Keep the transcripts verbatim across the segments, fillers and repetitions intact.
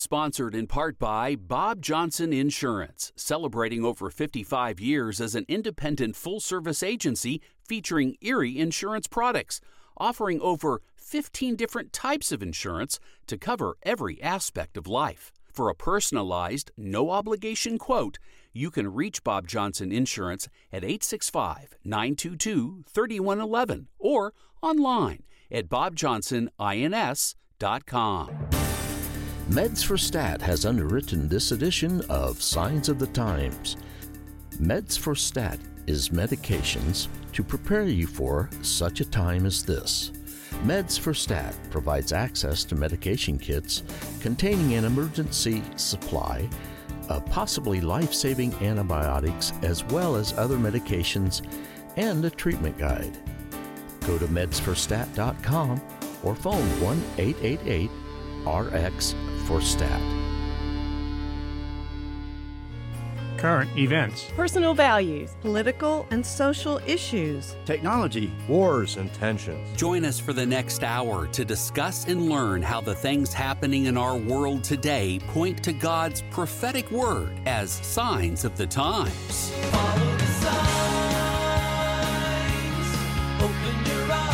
Sponsored in part by Bob Johnson Insurance, celebrating over fifty-five years as an independent full-service agency featuring Erie insurance products, offering over fifteen different types of insurance to cover every aspect of life. For a personalized, no-obligation quote, you can reach Bob Johnson Insurance at eight six five, nine two two, three one one one or online at bob johnson ins dot com. Meds for Stat has underwritten this edition of Signs of the Times. Meds for Stat is medications to prepare you for such a time as this. Meds for Stat provides access to medication kits containing an emergency supply of possibly life-saving antibiotics as well as other medications and a treatment guide. Go to meds for stat dot com or phone one eight eight eight R X for Stat. Current events, personal values, political and social issues, technology, wars, and tensions. Join us for the next hour to discuss and learn how the things happening in our world today point to God's prophetic word as signs of the times. Follow the signs, open your eyes.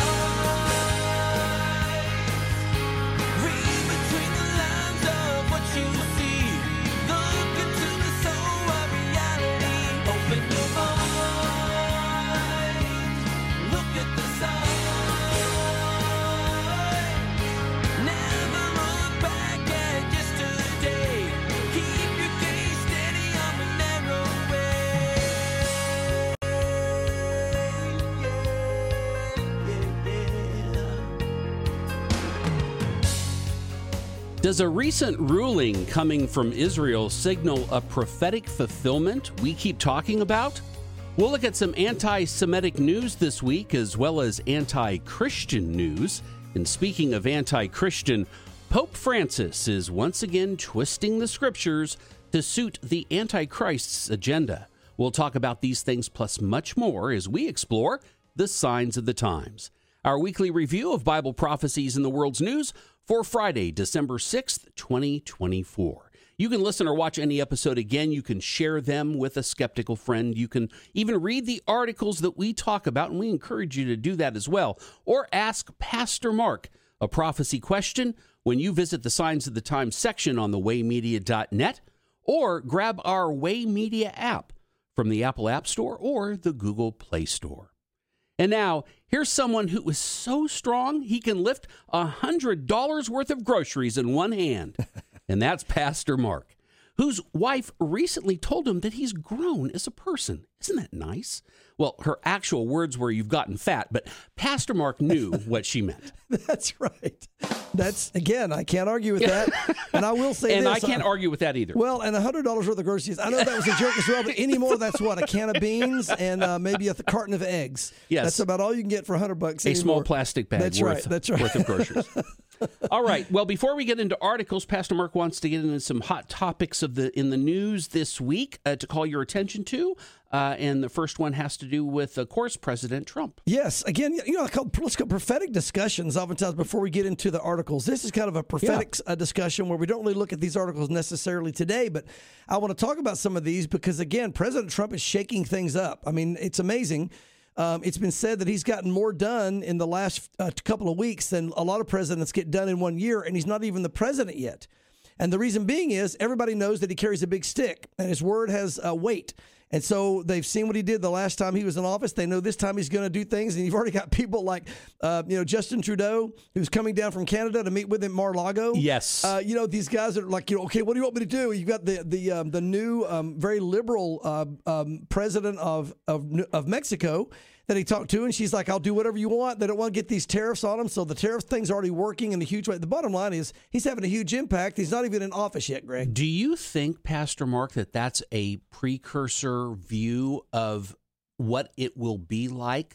Does a recent ruling coming from Israel signal a prophetic fulfillment we keep talking about? We'll look at some anti-Semitic news this week as well as anti-Christian news. And speaking of anti-Christian, Pope Francis is once again twisting the scriptures to suit the Antichrist's agenda. We'll talk about these things plus much more as we explore the signs of the times. Our weekly review of Bible prophecies in the world's news for Friday, December sixth, twenty twenty-four. You can listen or watch any episode again. You can share them with a skeptical friend. You can even read the articles that we talk about, and we encourage you to do that as well. Or ask Pastor Mark a prophecy question when you visit the Signs of the Times section on the way media dot net, or grab our Way Media app from the Apple App Store or the Google Play Store. And now, here's someone who is so strong he can lift one hundred dollars worth of groceries in one hand. And that's Pastor Mark, whose wife recently told him that he's grown as a person. Isn't that nice? Well, her actual words were, "You've gotten fat," but Pastor Mark knew what she meant. That's right. That's, again, I can't argue with that. And I will say and this. And I can't uh, argue with that either. Well, and one hundred dollars worth of groceries. I know that was a joke as well, but anymore, that's what, a can of beans and uh, maybe a th- carton of eggs. Yes. That's about all you can get for one hundred bucks A anymore. small plastic bag that's worth, right, that's right. worth of groceries. All right. Well, before we get into articles, Pastor Mark wants to get into some hot topics of the in the news this week uh, to call your attention to. Uh, and the first one has to do with, of course, President Trump. Yes. Again, you know, let's call prophetic discussions oftentimes before we get into the articles. This is kind of a prophetic yeah. uh, discussion where we don't really look at these articles necessarily today, but I want to talk about some of these because, again, President Trump is shaking things up. I mean, it's amazing. Um, it's been said that he's gotten more done in the last uh, couple of weeks than a lot of presidents get done in one year, and he's not even the president yet. And the reason being is everybody knows that he carries a big stick, and his word has uh, weight. And so they've seen what he did the last time he was in office. They know this time he's going to do things. And you've already got people like, uh, you know, Justin Trudeau, who's coming down from Canada to meet with him at Mar-a-Lago. Yes. Uh, you know, these guys are like, you know, okay, what do you want me to do? You've got the the um, the new um, very liberal uh, um, president of, of of Mexico that he talked to, and she's like, I'll do whatever you want. They don't want to get these tariffs on him, so the tariff thing's already working in a huge way. The bottom line is he's having a huge impact. He's not even in office yet, Greg. Do you think, Pastor Mark, that that's a precursor view of what it will be like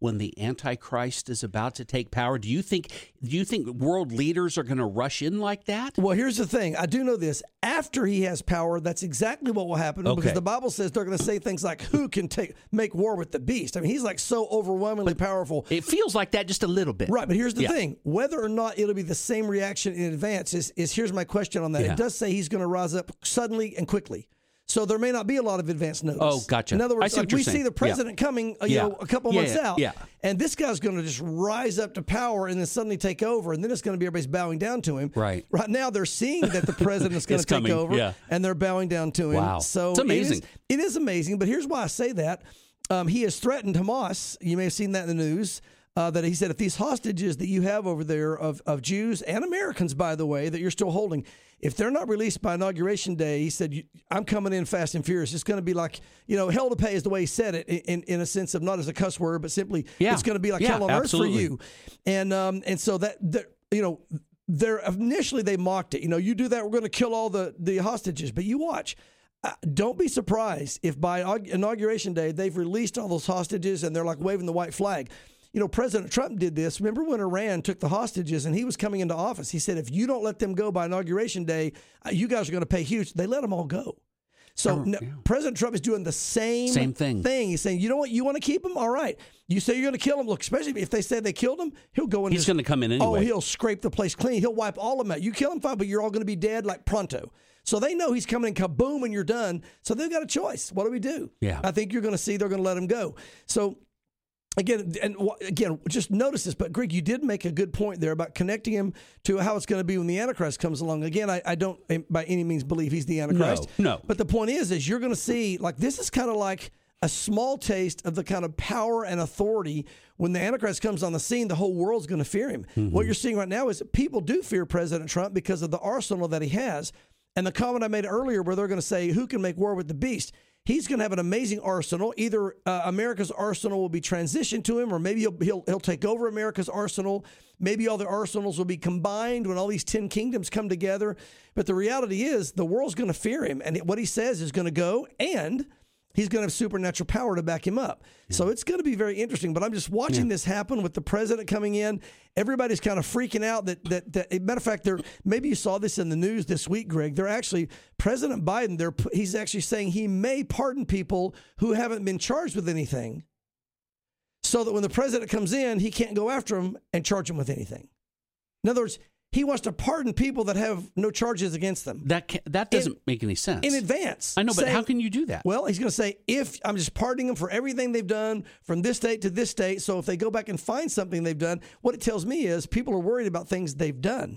when the Antichrist is about to take power? Do you think do you think world leaders are going to rush in like that? Well, here's the thing. I do know this. After he has power, that's exactly what will happen Okay. because the Bible says they're going to say things like, who can take make war with the beast? I mean, he's like so overwhelmingly powerful. It feels like that just a little bit. Right, but here's the Yeah. thing. Whether or not it'll be the same reaction in advance is, is here's my question on that. Yeah. It does say he's going to rise up suddenly and quickly. So there may not be a lot of advance notice. Oh, gotcha. In other I words, see what like you're we saying. see the president coming, uh, you Yeah. know, a couple Yeah, months yeah, out, yeah. and this guy's going to just rise up to power and then suddenly take over, and then it's going to be everybody's bowing down to him. Right. Right now, they're seeing that the president's going It's to take coming, over, yeah. and they're bowing down to him. Wow. So It's amazing. It is, it is amazing, but here's why I say that. Um, he has threatened Hamas. You may have seen that in the news. Uh, that he said, if these hostages that you have over there of, of Jews and Americans, by the way, that you're still holding, if they're not released by Inauguration Day, he said, you, I'm coming in fast and furious. It's going to be like, you know, hell to pay is the way he said it in, in a sense of not as a cuss word, but simply Yeah. it's going to be like Yeah, hell on absolutely. earth for you. And um, and so that, that you know, they're initially they mocked it. You know, you do that, we're going to kill all the, the hostages. But you watch. Uh, don't be surprised if by Inauguration Day they've released all those hostages and they're like waving the white flag. You know, President Trump did this. Remember when Iran took the hostages and he was coming into office? He said, if you don't let them go by Inauguration Day, uh, you guys are going to pay huge. They let them all go. So Oh, no, yeah. President Trump is doing the same, Same thing. thing. He's saying, you know what? You want to keep them? All right. You say you're going to kill them. Look, especially if they say they killed him, he'll go in. He's this- going to come in Oh, anyway. he'll scrape the place clean. He'll wipe all of them out. You kill them, fine, but you're all going to be dead like pronto. So they know he's coming in, kaboom, and you're done. So they've got a choice. What do we do? Yeah. I think you're going to see they're going to let him go. So again, and wh- again, just notice this. But Greg, you did make a good point there about connecting him to how it's going to be when the Antichrist comes along. Again, I, I don't eh, by any means believe he's the Antichrist. No, no. But the point is, is you're going to see like this is kind of like a small taste of the kind of power and authority when the Antichrist comes on the scene. The whole world's going to fear him. Mm-hmm. What you're seeing right now is that people do fear President Trump because of the arsenal that he has. And the comment I made earlier where they're going to say, who can make war with the beast? He's going to have an amazing arsenal. Either uh, America's arsenal will be transitioned to him, or maybe he'll, he'll he'll take over America's arsenal. Maybe all the arsenals will be combined when all these ten kingdoms come together. But the reality is the world's going to fear him. And what he says is going to go, and he's going to have supernatural power to back him up. So it's going to be very interesting. But I'm just watching this happen with the president coming in. Everybody's kind of freaking out that, that, that matter of fact, they're, maybe you saw this in the news this week, Greg. They're actually, President Biden, they're, he's actually saying he may pardon people who haven't been charged with anything so that when the president comes in, he can't go after them and charge them with anything. In other words, he wants to pardon people that have no charges against them That ca- that doesn't make any sense. in advance. I know, but saying- how can you do that? Well, he's going to say, if I'm just pardoning them for everything they've done from this date to this date. So if they go back and find something they've done, what it tells me is people are worried about things they've done.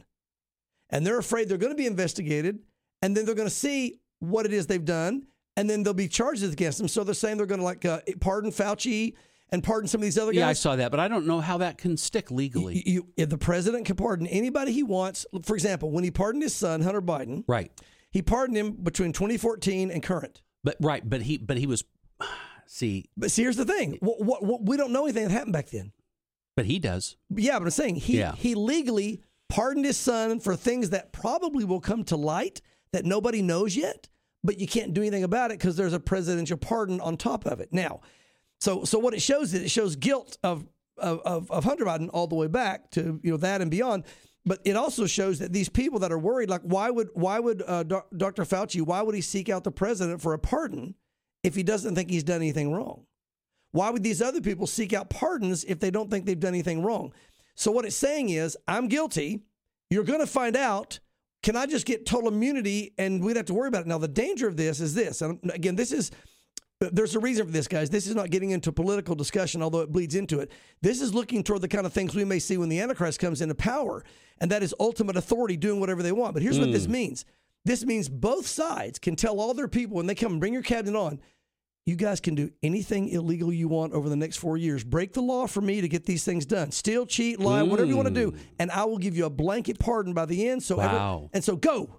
And they're afraid they're going to be investigated. And then they're going to see what it is they've done. And then there'll be charges against them. So they're saying they're going to like uh, pardon Fauci and pardon some of these other guys. yeah, I saw that, but I don't know how that can stick legally. You, you, if the president can pardon anybody he wants. For example, when he pardoned his son, Hunter Biden, right. he pardoned him between twenty fourteen and current. But right, but he but he was see, But see, here's the thing. What, what, what, we don't know anything that happened back then. but he does. Yeah, but I'm saying he, Yeah. he legally pardoned his son for things that probably will come to light that nobody knows yet, but you can't do anything about it because there's a presidential pardon on top of it. Now, so so what it shows is it shows guilt of, of, of Hunter Biden all the way back to you know that and beyond. But it also shows that these people that are worried, like why would why would uh, Doctor Fauci, why would he seek out the president for a pardon if he doesn't think he's done anything wrong? Why would these other people seek out pardons if they don't think they've done anything wrong? So what it's saying is, I'm guilty. You're going to find out. Can I just get total immunity and we don't have to worry about it? Now, the danger of this is this. And again, this is, there's a reason for this, guys. This is not getting into political discussion, although it bleeds into it. This is looking toward the kind of things we may see when the Antichrist comes into power, and that is ultimate authority doing whatever they want. But here's mm. what this means. This means both sides can tell all their people when they come and bring your cabinet on, you guys can do anything illegal you want over the next four years. Break the law for me to get these things done. Steal, cheat, lie, mm. whatever you want to do. And I will give you a blanket pardon by the end. So wow. ever, and so go.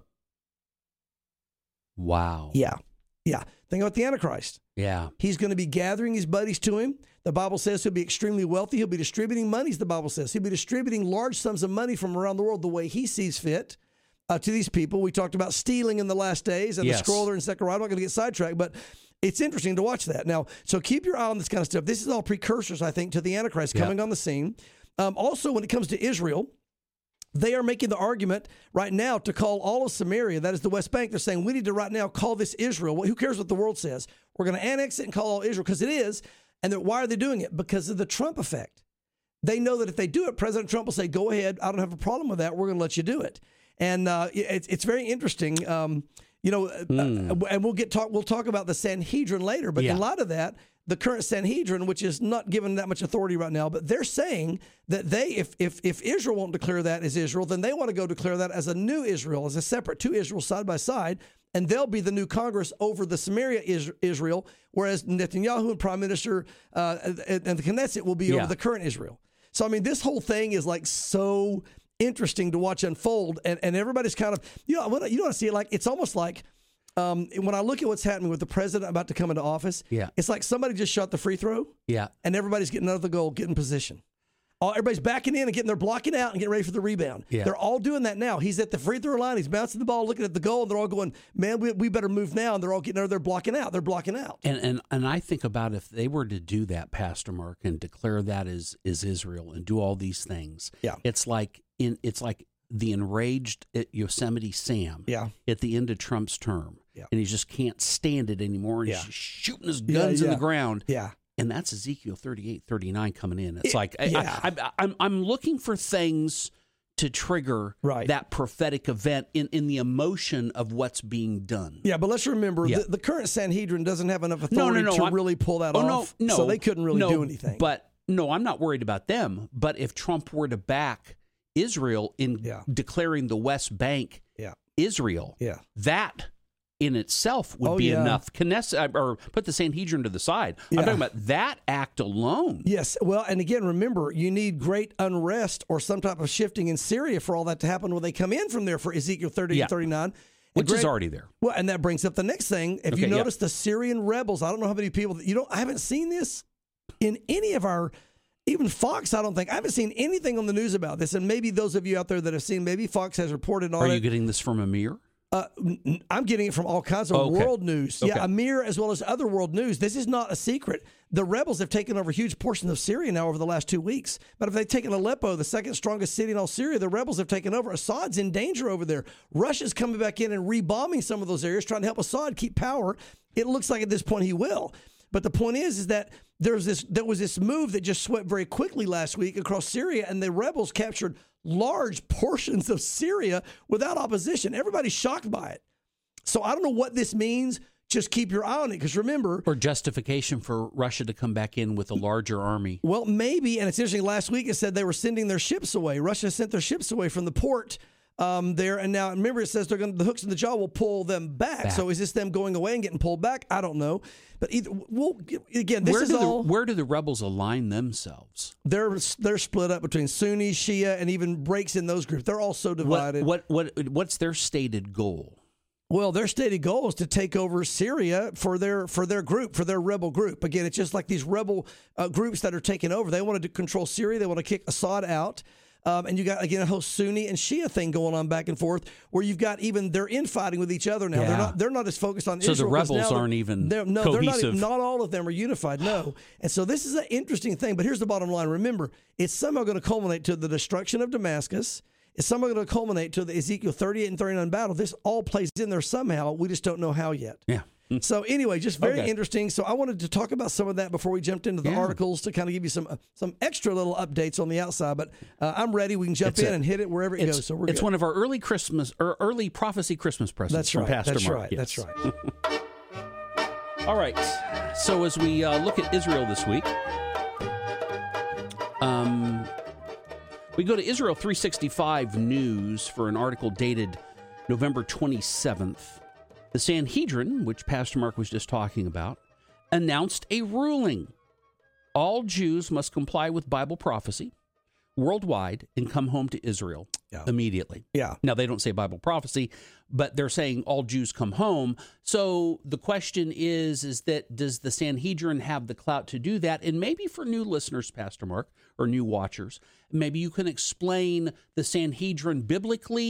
Wow. Yeah. Yeah. Think about the Antichrist. Yeah. He's going to be gathering his buddies to him. The Bible says he'll be extremely wealthy. He'll be distributing monies, the Bible says. He'll be distributing large sums of money from around the world the way he sees fit. Uh, to these people. We talked about stealing in the last days and yes. the scroll there in Zechariah. I'm not going to get sidetracked, but it's interesting to watch that. Now, so keep your eye on this kind of stuff. This is all precursors, I think, to the Antichrist coming yeah. on the scene. Um, also, when it comes to Israel, they are making the argument right now to call all of Samaria, that is the West Bank. They're saying we need to right now call this Israel. Well, who cares what the world says? We're going to annex it and call all Israel because it is. And why are they doing it? Because of the Trump effect. They know that if they do it, President Trump will say, go ahead. I don't have a problem with that. We're going to let you do it. And uh, it's, it's very interesting. Um, you know, mm. uh, and we'll get talk. We'll talk about the Sanhedrin later. But yeah. in light of that, the current Sanhedrin, which is not given that much authority right now, but they're saying that they, if if if Israel won't declare that as Israel, then they want to go declare that as a new Israel, as a separate two Israel side by side, and they'll be the new Congress over the Samaria Israel, whereas Netanyahu and Prime Minister uh, and the Knesset will be yeah. over the current Israel. So I mean, this whole thing is like so interesting to watch unfold, and and everybody's kind of you know you want to see it like it's almost like. Um, when I look at what's happening with the president about to come into office, yeah. it's like somebody just shot the free throw, yeah, and everybody's getting another goal, getting position. All, everybody's backing in and getting their blocking out and getting ready for the rebound. Yeah. They're all doing that now. He's at the free throw line. He's bouncing the ball, looking at the goal, and they're all going, man, we, we better move now. And they're all getting there. They're blocking out. They're blocking out. And, and and I think about if they were to do that, Pastor Mark, and declare that as, as Israel and do all these things, yeah. it's like in it's like the enraged Yosemite Sam yeah. at the end of Trump's term. Yeah. And he just can't stand it anymore. And yeah. he's just shooting his guns yeah, yeah. in the ground. Yeah. And that's Ezekiel thirty-eight, thirty-nine coming in. It's it, like, yeah. I, I, I'm, I'm looking for things to trigger right. that prophetic event in, in the emotion of what's being done. Yeah, but let's remember, yeah. the, the current Sanhedrin doesn't have enough authority no, no, no, to I'm, really pull that oh, off. No, no, so they couldn't really no, do anything. But no, I'm not worried about them. But if Trump were to back Israel in yeah. declaring the West Bank yeah. Israel, yeah. that in itself would oh, be yeah. enough. Knesset, or put the Sanhedrin to the side. Yeah. I'm talking about that act alone. Yes. Well, and again, remember, you need great unrest or some type of shifting in Syria for all that to happen when they come in from there for Ezekiel thirty yeah. and thirty-nine. Which great, is already there. Well, and that brings up the next thing. If okay, you notice yeah. the Syrian rebels, I don't know how many people, you don't, I haven't seen this in any of our, even Fox, I don't think, I haven't seen anything on the news about this. And maybe those of you out there that have seen, maybe Fox has reported on Are it. Are you getting this from Amir? Uh, I'm getting it from all kinds of okay. world news. Okay. Yeah, Amir as well as other world news. This is not a secret. The rebels have taken over huge portions of Syria now over the last two weeks. But if they've taken Aleppo, the second strongest city in all Syria, the rebels have taken over. Assad's in danger over there. Russia's coming back in and rebombing some of those areas, trying to help Assad keep power. It looks like at this point he will. But the point is, is that there's this there was this move that just swept very quickly last week across Syria, and the rebels captured large portions of Syria without opposition. Everybody's shocked by it. So I don't know what this means. Just keep your eye on it, because remember... Or justification for Russia to come back in with a larger army. Well, maybe, and it's interesting, last week it said they were sending their ships away. Russia sent their ships away from the port um, there, and now, remember, it says they're going the hooks in the jaw will pull them back. back. So is this them going away and getting pulled back? I don't know. But either, we'll, again, this where is do all... The, where do the rebels align themselves? They're they're split up between Sunni, Shia, and even breaks in those groups. They're all so divided. What, what, what What's their stated goal? Well, their stated goal is to take over Syria for their for their group, for their rebel group. Again, it's just like these rebel uh, groups that are taking over. They want to control Syria. They want to kick Assad out. Um, and you got, again, a whole Sunni and Shia thing going on back and forth, where you've got even they're infighting with each other now. Yeah. They're not they're not as focused on so Israel. So the rebels now aren't even they're, no, cohesive. They're not, not all of them are unified, no. And so this is an interesting thing. But here's the bottom line. Remember, it's somehow going to culminate to the destruction of Damascus. It's somehow going to culminate to the Ezekiel thirty-eight and thirty-nine battle. This all plays in there somehow. We just don't know how yet. Yeah. So anyway, just very okay. interesting. So I wanted to talk about some of that before we jumped into the yeah. articles to kind of give you some uh, some extra little updates on the outside. But uh, I'm ready. We can jump it's in a, and hit it wherever it goes. So we're It's good. one of our early Christmas or early prophecy Christmas presents That's from right. Pastor That's Mark. right. Yes. That's right. All right. So as we uh, look at Israel this week, um, we go to Israel three sixty-five News for an article dated November twenty-seventh. The Sanhedrin, which Pastor Mark was just talking about, announced a ruling. All Jews must comply with Bible prophecy worldwide and come home to Israel yeah. immediately. Yeah. Now, they don't say Bible prophecy, but they're saying all Jews come home. So the question is, is that does the Sanhedrin have the clout to do that? And maybe for new listeners, Pastor Mark, or new watchers, maybe you can explain the Sanhedrin biblically,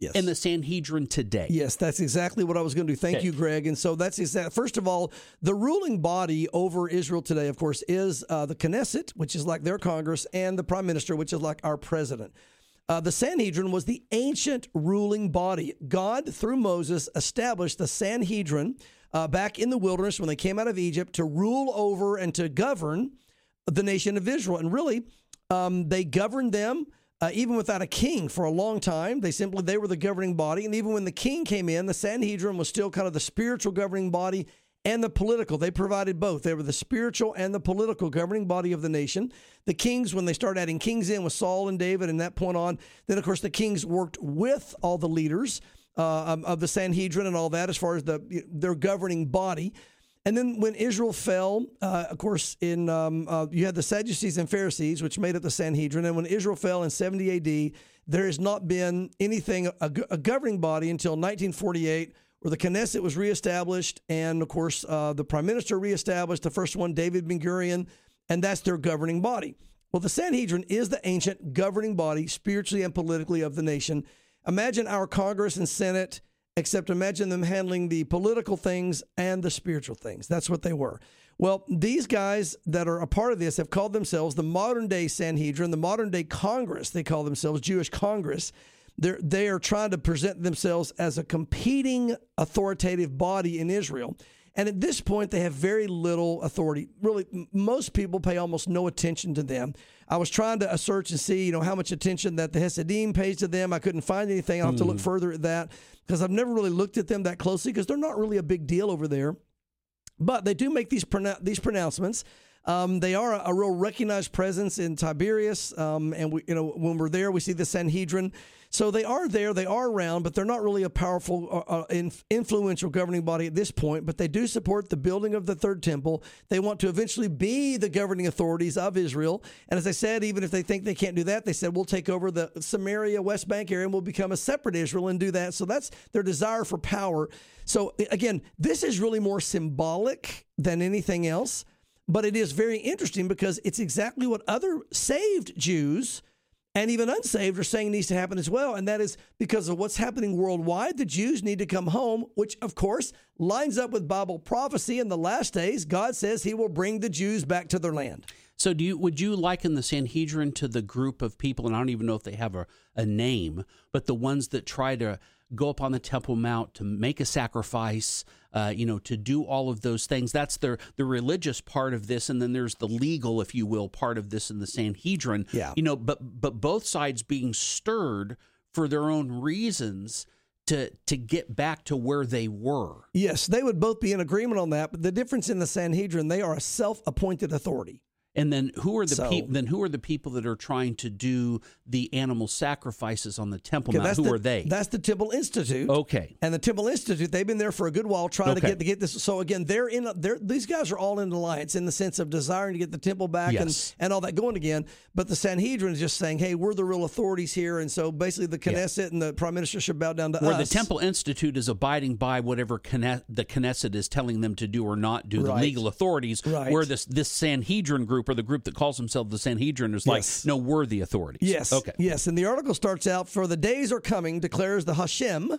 Yes. and the Sanhedrin today. Yes, that's exactly what I was going to do. Thank Okay. you, Greg. And so that's exact. First of all, the ruling body over Israel today, of course, is uh, the Knesset, which is like their Congress, and the Prime Minister, which is like our president. Uh, the Sanhedrin was the ancient ruling body. God, through Moses, established the Sanhedrin uh, back in the wilderness when they came out of Egypt to rule over and to govern the nation of Israel. And really, um, they governed them uh, even without a king for a long time. They simply, they were the governing body. And even when the king came in, the Sanhedrin was still kind of the spiritual governing body and the political. They provided both. They were the spiritual and the political governing body of the nation. The kings, when they started adding kings in with Saul and David and that point on, then, of course, the kings worked with all the leaders uh, of the Sanhedrin and all that as far as the their governing body. And then when Israel fell, uh, of course, in um, uh, you had the Sadducees and Pharisees, which made up the Sanhedrin. And when Israel fell in seventy A D, there has not been anything, a, a governing body until nineteen forty-eight, where the Knesset was reestablished, and, of course, uh, the prime minister reestablished, the first one, David Ben-Gurion, and that's their governing body. Well, the Sanhedrin is the ancient governing body, spiritually and politically, of the nation. Imagine our Congress and Senate, except imagine them handling the political things and the spiritual things. That's what they were. Well, these guys that are a part of this have called themselves the modern-day Sanhedrin, the modern-day Congress. They call themselves Jewish Congress. They're, they are trying to present themselves as a competing authoritative body in Israel. And at this point, they have very little authority. Really, m- most people pay almost no attention to them. I was trying to search and see, you know, how much attention that the Hasidim pays to them. I couldn't find anything. I'll have to look further at that because I've never really looked at them that closely because they're not really a big deal over there. But they do make these pronou- these pronouncements. Um, they are a, a real recognized presence in Tiberias, um, and we, you know, when we're there, we see the Sanhedrin. So they are there, they are around, but they're not really a powerful, uh, uh, inf- influential governing body at this point. But they do support the building of the third temple. They want to eventually be the governing authorities of Israel. And as I said, even if they think they can't do that, they said we'll take over the Samaria, West Bank area, and we'll become a separate Israel and do that. So that's their desire for power. So again, this is really more symbolic than anything else. But it is very interesting because it's exactly what other saved Jews and even unsaved are saying needs to happen as well. And that is because of what's happening worldwide. The Jews need to come home, which, of course, lines up with Bible prophecy. In the last days, God says he will bring the Jews back to their land. So do you would you liken the Sanhedrin to the group of people, and I don't even know if they have a, a name, but the ones that try to go up on the Temple Mount to make a sacrifice, uh, you know, to do all of those things? That's their the religious part of this, and then there's the legal, if you will, part of this in the Sanhedrin. Yeah. You know, but but both sides being stirred for their own reasons to to get back to where they were. Yes, they would both be in agreement on that. But the difference in the Sanhedrin, they are a self-appointed authority. And then who are the So- people? Then who are the people that are trying to do the animal sacrifices on the Temple Okay, Mount? that's Who the, are they? That's the Temple Institute. Okay. And the Temple Institute, they've been there for a good while trying to Okay. get to get this. So again, they're in. They're, these guys are all in alliance in the sense of desiring to get the temple back Yes. and, and all that going again. But the Sanhedrin is just saying, hey, we're the real authorities here. And so basically the Knesset and the Prime Minister should bow down to Where us. the Temple Institute is abiding by whatever Kne- the Knesset is telling them to do or not do, the Right. legal authorities, Right. where this this Sanhedrin group, or the group that calls themselves the Sanhedrin, is like, Yes. no, we're the authorities. Yes. Okay. Yes. And the article starts out, for the days are coming, declares the Hashem,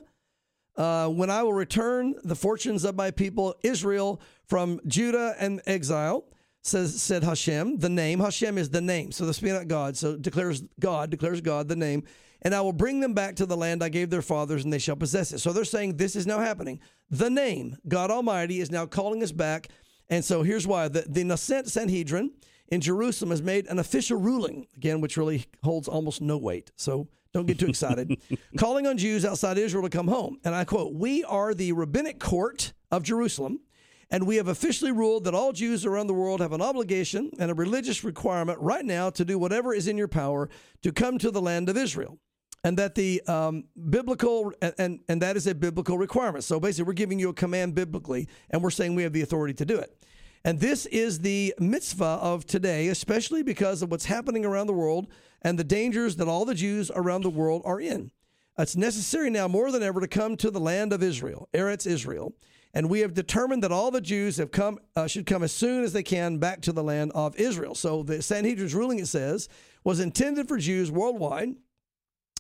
uh, when I will return the fortunes of my people Israel from Judah and exile, says said Hashem. The name, Hashem is the name. So this being not God. So declares God, declares God the name. And I will bring them back to the land I gave their fathers, and they shall possess it. So they're saying this is now happening. The name, God Almighty, is now calling us back. And so here's why. The, the Nascent Sanhedrin in Jerusalem has made an official ruling, again, which really holds almost no weight. So don't get too excited. Calling on Jews outside Israel to come home. And I quote, we are the rabbinic court of Jerusalem, and we have officially ruled that all Jews around the world have an obligation and a religious requirement right now to do whatever is in your power to come to the land of Israel. And that the um, biblical, and, and that is a biblical requirement. So basically, we're giving you a command biblically, and we're saying we have the authority to do it. And this is the mitzvah of today, especially because of what's happening around the world and the dangers that all the Jews around the world are in. It's necessary now more than ever to come to the land of Israel, Eretz Israel. And we have determined that all the Jews have come uh, should come as soon as they can back to the land of Israel. So the Sanhedrin's ruling, it says, was intended for Jews worldwide.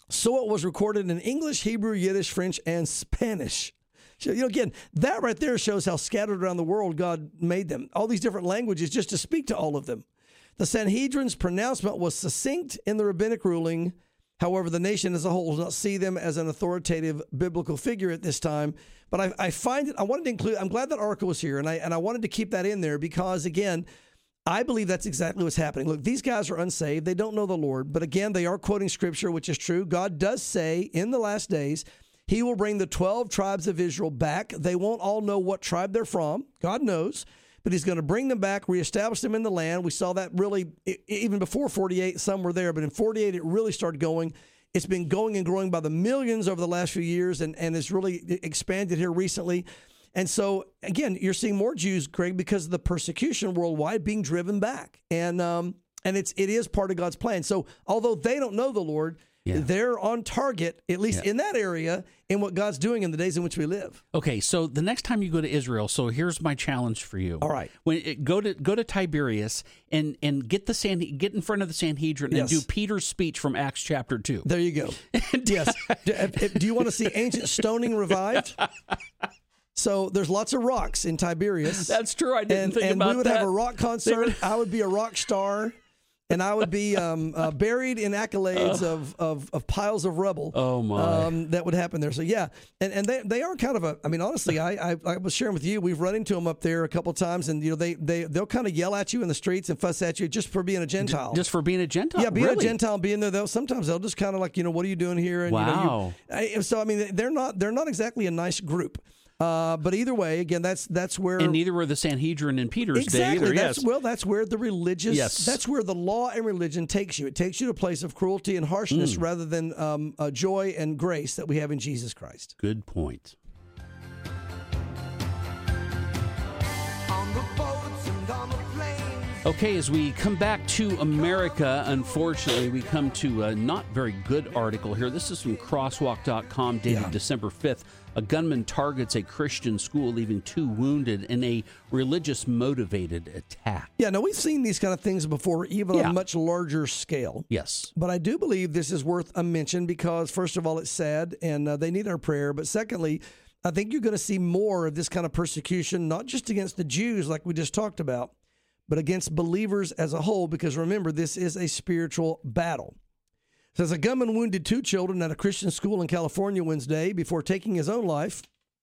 So it was recorded in English, Hebrew, Yiddish, French, and Spanish. So, you know, again, that right there shows how scattered around the world God made them. All these different languages just to speak to all of them. The Sanhedrin's pronouncement was succinct in the rabbinic ruling. However, the nation as a whole does not see them as an authoritative biblical figure at this time. But I, I find it, I wanted to include, I'm glad that article was here, and I and I wanted to keep that in there because, again, I believe that's exactly what's happening. Look, these guys are unsaved. They don't know the Lord. But again, they are quoting Scripture, which is true. God does say in the last days, He will bring the twelve tribes of Israel back. They won't all know what tribe they're from. God knows. But He's going to bring them back, reestablish them in the land. We saw that really, even before forty-eight, some were there. But in forty-eight, it really started going. It's been going and growing by the millions over the last few years, and, and it's really expanded here recently. And so, again, you're seeing more Jews, Greg, because of the persecution worldwide being driven back. And um, and it's it is part of God's plan. So although they don't know the Lord, yeah. they're on target, at least yeah. in that area, in what God's doing in the days in which we live. Okay, so the next time you go to Israel, so here's my challenge for you. All right. When it, go to go to Tiberias and and get the San, get in front of the Sanhedrin yes. and do Peter's speech from Acts chapter two. There you go. Yes. do, do you want to see ancient stoning revived? So there's lots of rocks in Tiberias. That's true. I didn't and, think and about that. And we would have a rock concert. I would be a rock star. And I would be um, uh, buried in accolades uh, of, of of piles of rubble. Oh my! Um, that would happen there. So yeah, and and they they are kind of a. I mean, honestly, I, I I was sharing with you. We've run into them up there a couple of times, and you know they they they'll kind of yell at you in the streets and fuss at you just for being a Gentile. Just for being a Gentile. Yeah, being really? a Gentile, being there. They'll sometimes they'll just kind of like you know what are you doing here? And, wow. You know, you, I, so I mean they're not they're not exactly a nice group. Uh, but either way, again, that's that's where and neither were the Sanhedrin in Peter's exactly, day either. That's, yes. Well, that's where the religious. Yes. That's where the law and religion takes you. It takes you to a place of cruelty and harshness mm. rather than um, uh, joy and grace that we have in Jesus Christ. Good point. On the boats and on the planes. Okay, as we come back to America, unfortunately, we come to a not very good article here. This is from crosswalk dot com, dated yeah. December fifth. A gunman targets a Christian school, leaving two wounded in a religious-motivated attack. Yeah, no, we've seen these kind of things before, even yeah. on a much larger scale. Yes. But I do believe this is worth a mention because, first of all, it's sad, and uh, they need our prayer. But secondly, I think you're going to see more of this kind of persecution, not just against the Jews like we just talked about, but against believers as a whole, because remember, this is a spiritual battle. It says a gunman wounded two children at a Christian school in California Wednesday before taking his own life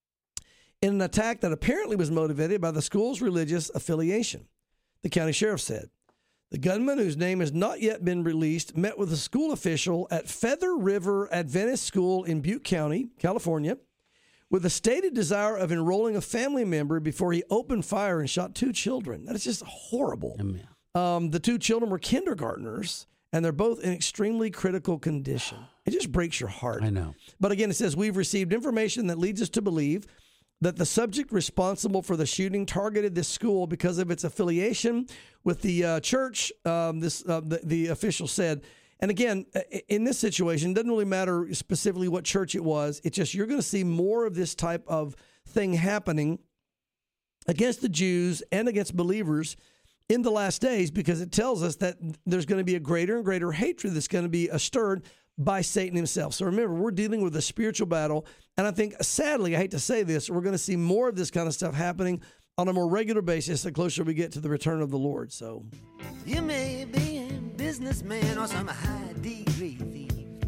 in an attack that apparently was motivated by the school's religious affiliation, the county sheriff said. The gunman, whose name has not yet been released, met with a school official at Feather River Adventist School in Butte County, California, with a stated desire of enrolling a family member before he opened fire and shot two children. That is just horrible. Um, the two children were kindergartners, and they're both in extremely critical condition. It just breaks your heart. I know. But again, it says, we've received information that leads us to believe that the subject responsible for the shooting targeted this school because of its affiliation with the uh, church, um, This uh, the, the official said. And again, in this situation, it doesn't really matter specifically what church it was. It's just you're going to see more of this type of thing happening against the Jews and against believers in the last days, because it tells us that there's going to be a greater and greater hatred that's going to be stirred by Satan himself. So remember, we're dealing with a spiritual battle. And I think, sadly, I hate to say this, we're going to see more of this kind of stuff happening on a more regular basis the closer we get to the return of the Lord. So You may be a businessman or some high degree thief.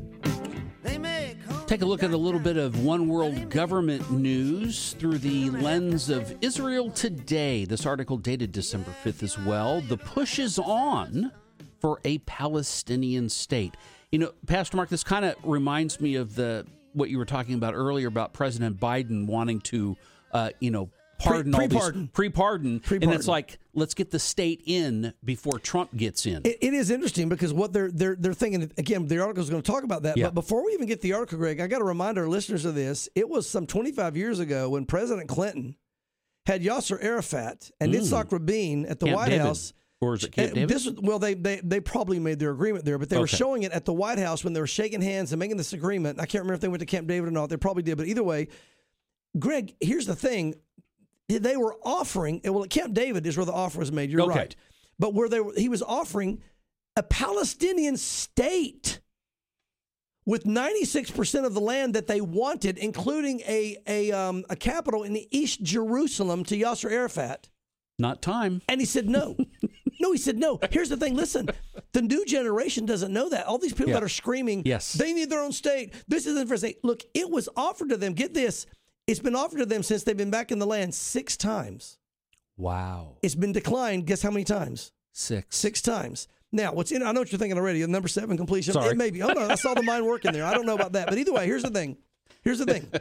They may call Take a look at a little bit of one world government news through the lens of Israel Today. This article dated December fifth as well. The push is on for a Palestinian state. You know, Pastor Mark, this kind of reminds me of the what you were talking about earlier about President Biden wanting to, uh, you know, pardon Pre- all pre-pardon. these pre-pardon, Pre-pardon. and it's like, let's get the state in before Trump gets in. It, it is interesting because what they're they're they're thinking, again, the article is going to talk about that. Yeah. But before we even get the article, Greg, I got to remind our listeners of this. It was some twenty-five years ago when President Clinton had Yasser Arafat and Mm. Yitzhak Rabin at the Camp White David. House. Or is it Camp And David? This was, well, they, they they probably made their agreement there, but they were Okay. showing it at the White House when they were shaking hands and making this agreement. I can't remember if they went to Camp David or not. They probably did, but either way, Greg, here's the thing. They were offering, well, at Camp David is where the offer was made. You're Okay. right. But where they were, he was offering a Palestinian state. with ninety-six percent of the land that they wanted, including a a, um, a capital in East Jerusalem, to Yasser Arafat. Not time. And he said no. No, he said no. Here's the thing. Listen, the new generation doesn't know that. All these people Yeah. that are screaming, Yes. they need their own state. This isn't for a state. Look, it was offered to them. Get this. It's been offered to them since they've been back in the land six times. Wow. It's been declined. Guess how many times? Six. Six times. Now, what's in? I know what you're thinking already. Number seven completion. Sorry. It may be. Oh no, I saw the mind working there. I don't know about that, but either way, here's the thing. Here's the thing.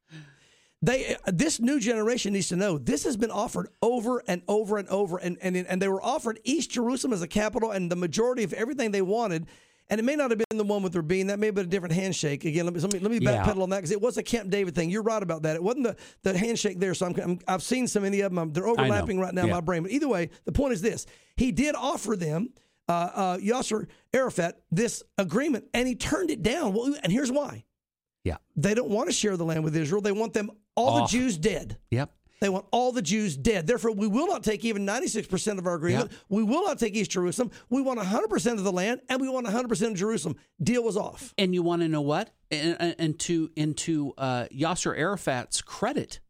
They this new generation needs to know this has been offered over and over and over, and and and they were offered East Jerusalem as a capital, and the majority of everything they wanted. And it may not have been the one with Rabin. That may have been a different handshake. Again, let me let me, let me Yeah. backpedal on that because it was a Camp David thing. You're right about that. It wasn't the, the handshake there. So I'm, I'm I've seen so many of them. I'm, they're overlapping right now in Yeah. my brain. But either way, the point is this: he did offer them uh, uh, Yasser Arafat this agreement, and he turned it down. Well, and here's why: Yeah. they don't want to share the land with Israel. They want them all Off. the Jews dead. Yep. They want all the Jews dead. Therefore, we will not take even ninety-six percent of our agreement. Yeah. We will not take East Jerusalem. We want one hundred percent of the land, and we want one hundred percent of Jerusalem. Deal was off. And you want to know what? And, and- and to and to uh, Yasser Arafat's credit,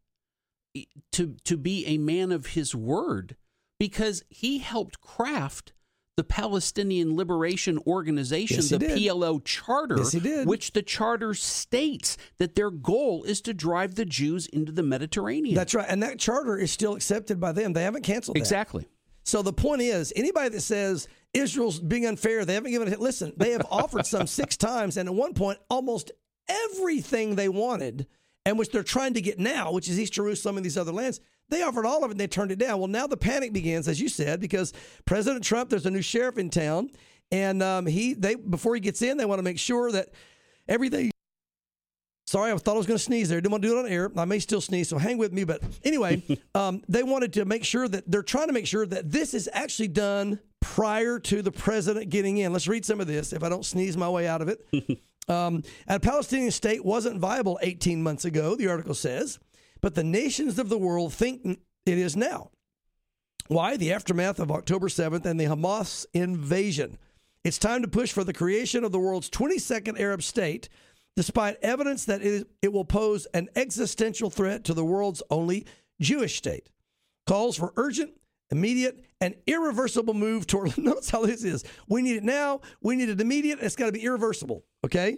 to to be a man of his word, because he helped craft the Palestinian Liberation Organization, Yes, he the did. P L O charter, Yes, he did. which the charter states that their goal is to drive the Jews into the Mediterranean. That's right. And that charter is still accepted by them. They haven't canceled that. exactly. So the point is, anybody that says Israel's being unfair, they haven't given it. Listen, they have offered some six times, and at one point, almost everything they wanted, and which they're trying to get now, which is East Jerusalem and these other lands, they offered all of it and they turned it down. Well, now the panic begins, as you said, because President Trump, there's a new sheriff in town, and um, he they before he gets in, they want to make sure that everything. Sorry, I thought I was going to sneeze there. Didn't want to do it on air. I may still sneeze, so hang with me. But anyway, um, they wanted to make sure that they're trying to make sure that this is actually done prior to the president getting in. Let's read some of this if I don't sneeze my way out of it. um, a Palestinian state wasn't viable eighteen months ago, the article says, but the nations of the world think it is now. Why? The aftermath of October seventh and the Hamas invasion. It's time to push for the creation of the world's twenty-second Arab state, despite evidence that it, is, it will pose an existential threat to the world's only Jewish state. Calls for urgent, immediate, and irreversible move toward, notice how this is. We need it now, we need it immediate, and it's got to be irreversible, okay?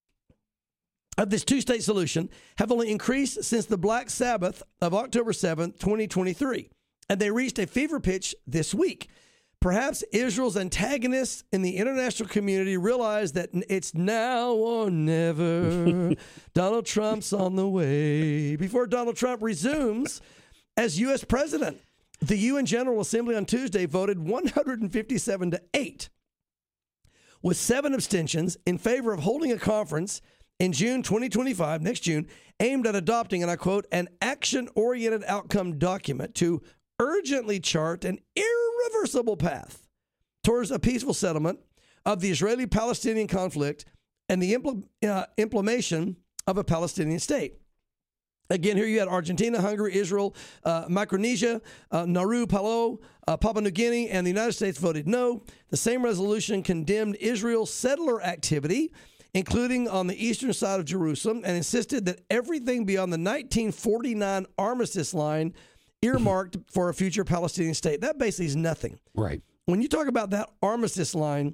Of this two-state solution have only increased since the Black Sabbath of October seventh, twenty twenty-three, and they reached a fever pitch this week. Perhaps Israel's antagonists in the international community realize that it's now or never. Donald Trump's on the way. Before Donald Trump resumes as U S president, the U N General Assembly on Tuesday voted one hundred fifty-seven to eight, with seven abstentions, in favor of holding a conference in June twenty twenty-five, next June, aimed at adopting, and I quote, an action-oriented outcome document to urgently chart an irreversible path towards a peaceful settlement of the Israeli-Palestinian conflict and the impl- uh, implementation of a Palestinian state. Again, here you had Argentina, Hungary, Israel, uh, Micronesia, uh, Nauru, Palau, uh, Papua New Guinea, and the United States voted no. The same resolution condemned Israel's settler activity, including on the eastern side of Jerusalem, and insisted that everything beyond the nineteen forty-nine armistice line earmarked for a future Palestinian state. That basically is nothing. Right. When you talk about that armistice line,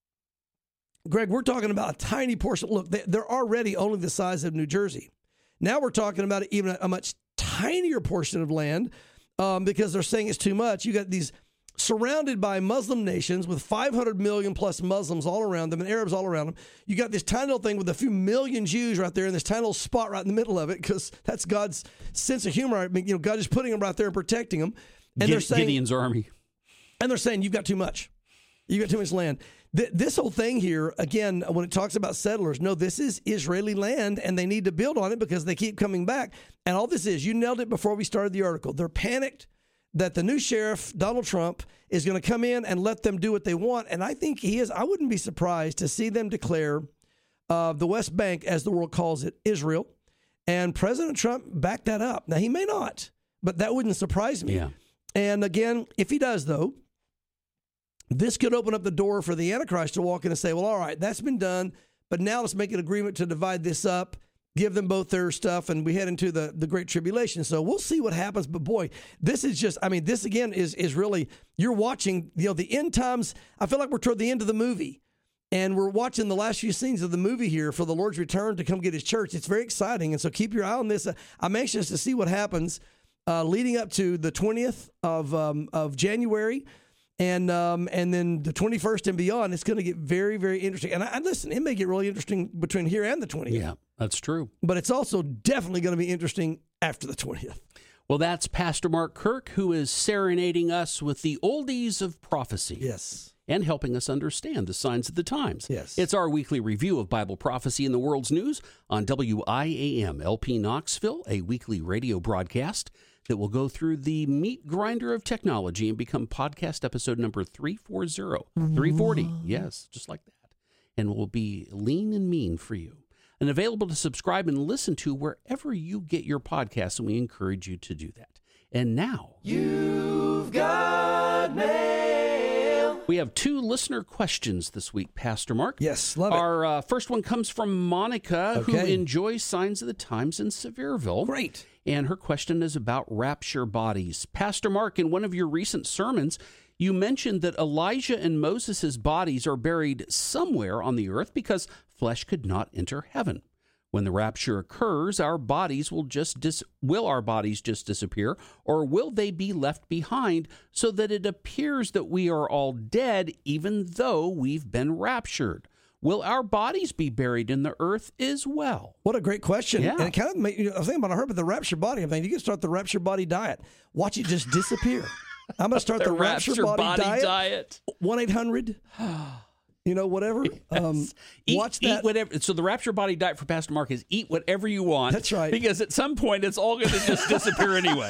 Greg, we're talking about a tiny portion. Look, they, they're already only the size of New Jersey. Now we're talking about even a much tinier portion of land um, because they're saying it's too much. You got these surrounded by Muslim nations with five hundred million plus Muslims all around them and Arabs all around them. You got this tiny little thing with a few million Jews right there in this tiny little spot right in the middle of it because that's God's sense of humor. I mean, you know, God is putting them right there and protecting them. And Gide- they're saying, Gideon's army. And they're saying, you've got too much. You've got too much land. Th- this whole thing here, again, when it talks about settlers, no, this is Israeli land, and they need to build on it because they keep coming back. And all this is, you nailed it before we started the article. They're panicked that the new sheriff, Donald Trump, is going to come in and let them do what they want. And I think he is. I wouldn't be surprised to see them declare uh, the West Bank, as the world calls it, Israel. And President Trump backed that up. Now, he may not, but that wouldn't surprise me. Yeah. And again, if he does, though, this could open up the door for the Antichrist to walk in and say, well, all right, that's been done, but now let's make an agreement to divide this up, give them both their stuff, and we head into the, the Great Tribulation. So we'll see what happens. But boy, this is just, I mean, this again is is really, you're watching, you know, the end times. I feel like we're toward the end of the movie. And we're watching the last few scenes of the movie here for the Lord's return to come get his church. It's very exciting. And so keep your eye on this. I'm anxious to see what happens uh, leading up to the twentieth of um, of January. And um, and then the twenty-first and beyond, it's going to get very, very interesting. And I, I listen, it may get really interesting between here and the twentieth. Yeah, that's true. But it's also definitely going to be interesting after the twentieth. Well, that's Pastor Mark Kirk, who is serenading us with the oldies of prophecy. Yes. And helping us understand the signs of the times. Yes. It's our weekly review of Bible prophecy in the world's news on W I A M L P Knoxville, a weekly radio broadcast that will go through the meat grinder of technology and become podcast episode number three forty. three forty, yes, just like that. And will be lean and mean for you. And available to subscribe and listen to wherever you get your podcasts, and we encourage you to do that. And now, You've got mail. We have two listener questions this week, Pastor Mark. Yes, love it. Our uh, first one comes from Monica, Okay. who enjoys Signs of the Times in Sevierville. Great. And her question is about rapture bodies. Pastor Mark, in one of your recent sermons, you mentioned that Elijah and Moses' bodies are buried somewhere on the earth because flesh could not enter heaven. When the rapture occurs, our bodies will just dis- will our bodies just disappear, or will they be left behind so that it appears that we are all dead even though we've been raptured? Will our bodies be buried in the earth as well? What a great question. Yeah. And it kind of made, you know, I was thinking about, I heard about the rapture body. I'm thinking, you can start the rapture body diet. Watch it just disappear. I'm going to start the, the rapture, rapture body, body diet. diet. one eight hundred You know, whatever. Yes. Um, eat, watch that. Eat whatever. So the rapture body diet for Pastor Mark is eat whatever you want. That's right. Because at some point, it's all going to just disappear anyway.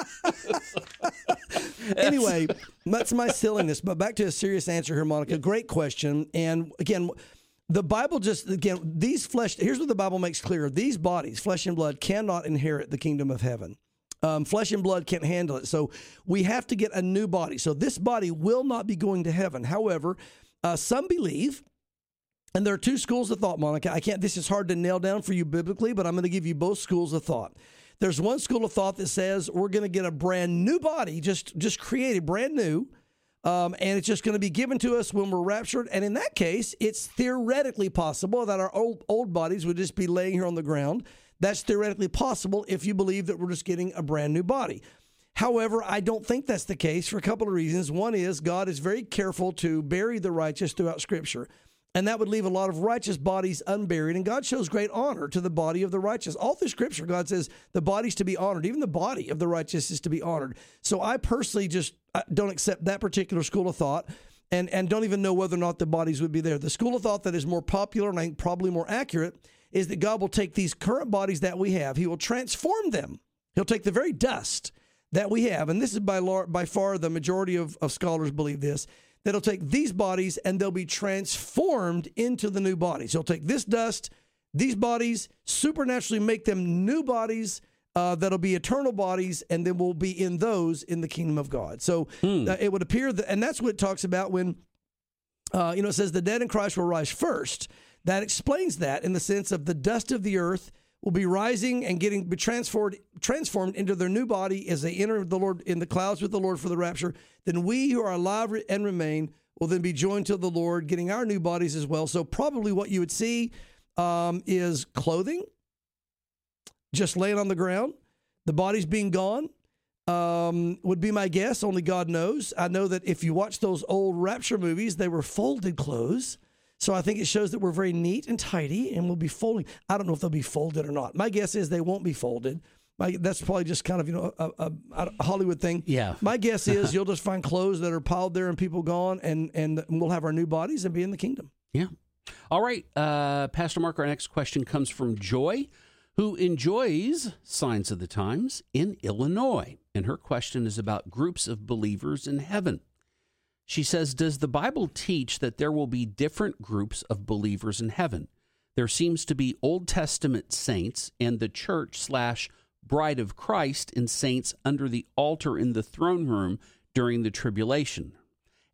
Anyway, that's my silliness. But back to a serious answer here, Monica. Great question. And again, the Bible just, again, these flesh, here's what the Bible makes clear. These bodies, flesh and blood, cannot inherit the kingdom of heaven. Um, flesh and blood can't handle it. So we have to get a new body. So this body will not be going to heaven. However, Uh, some believe, and there are two schools of thought, Monica. I can't, this is hard to nail down for you biblically, but I'm going to give you both schools of thought. There's one school of thought that says we're going to get a brand new body, just, just created brand new, um, and it's just going to be given to us when we're raptured. And in that case, it's theoretically possible that our old, old bodies would just be laying here on the ground. That's theoretically possible if you believe that we're just getting a brand new body. However, I don't think that's the case for a couple of reasons. One is God is very careful to bury the righteous throughout Scripture, and that would leave a lot of righteous bodies unburied, and God shows great honor to the body of the righteous. All through Scripture, God says the body's to be honored. Even the body of the righteous is to be honored. So I personally just don't accept that particular school of thought and, and don't even know whether or not the bodies would be there. The school of thought that is more popular and I think probably more accurate is that God will take these current bodies that we have. He will transform them. He'll take the very dust that we have, and this is by lar- by far the majority of, of scholars believe this, that he'll take these bodies and they'll be transformed into the new bodies. He'll take this dust, these bodies, supernaturally make them new bodies uh, that'll be eternal bodies, and then we'll be in those in the kingdom of God. So hmm. uh, it would appear that, and that's what it talks about when, uh, you know, it says the dead in Christ will rise first. That explains that in the sense of the dust of the earth will be rising and getting be transformed transformed into their new body as they enter the Lord in the clouds with the Lord for the rapture. Then we who are alive and remain will then be joined to the Lord, getting our new bodies as well. So probably what you would see um, is clothing just laying on the ground, the bodies being gone. Um, would be my guess. Only God knows. I know that if you watch those old rapture movies, they were folded clothes. So I think it shows that we're very neat and tidy, and we'll be folding. I don't know if they'll be folded or not. My guess is they won't be folded. My, that's probably just kind of, you know, a, a, a Hollywood thing. Yeah. My guess is you'll just find clothes that are piled there and people gone, and, and we'll have our new bodies and be in the kingdom. Yeah. All right. Uh, Pastor Mark, our next question comes from Joy, who enjoys Signs of the Times in Illinois. And her question is about groups of believers in heaven. She says, does the Bible teach that there will be different groups of believers in heaven? There seems to be Old Testament saints and the church slash bride of Christ and saints under the altar in the throne room during the tribulation.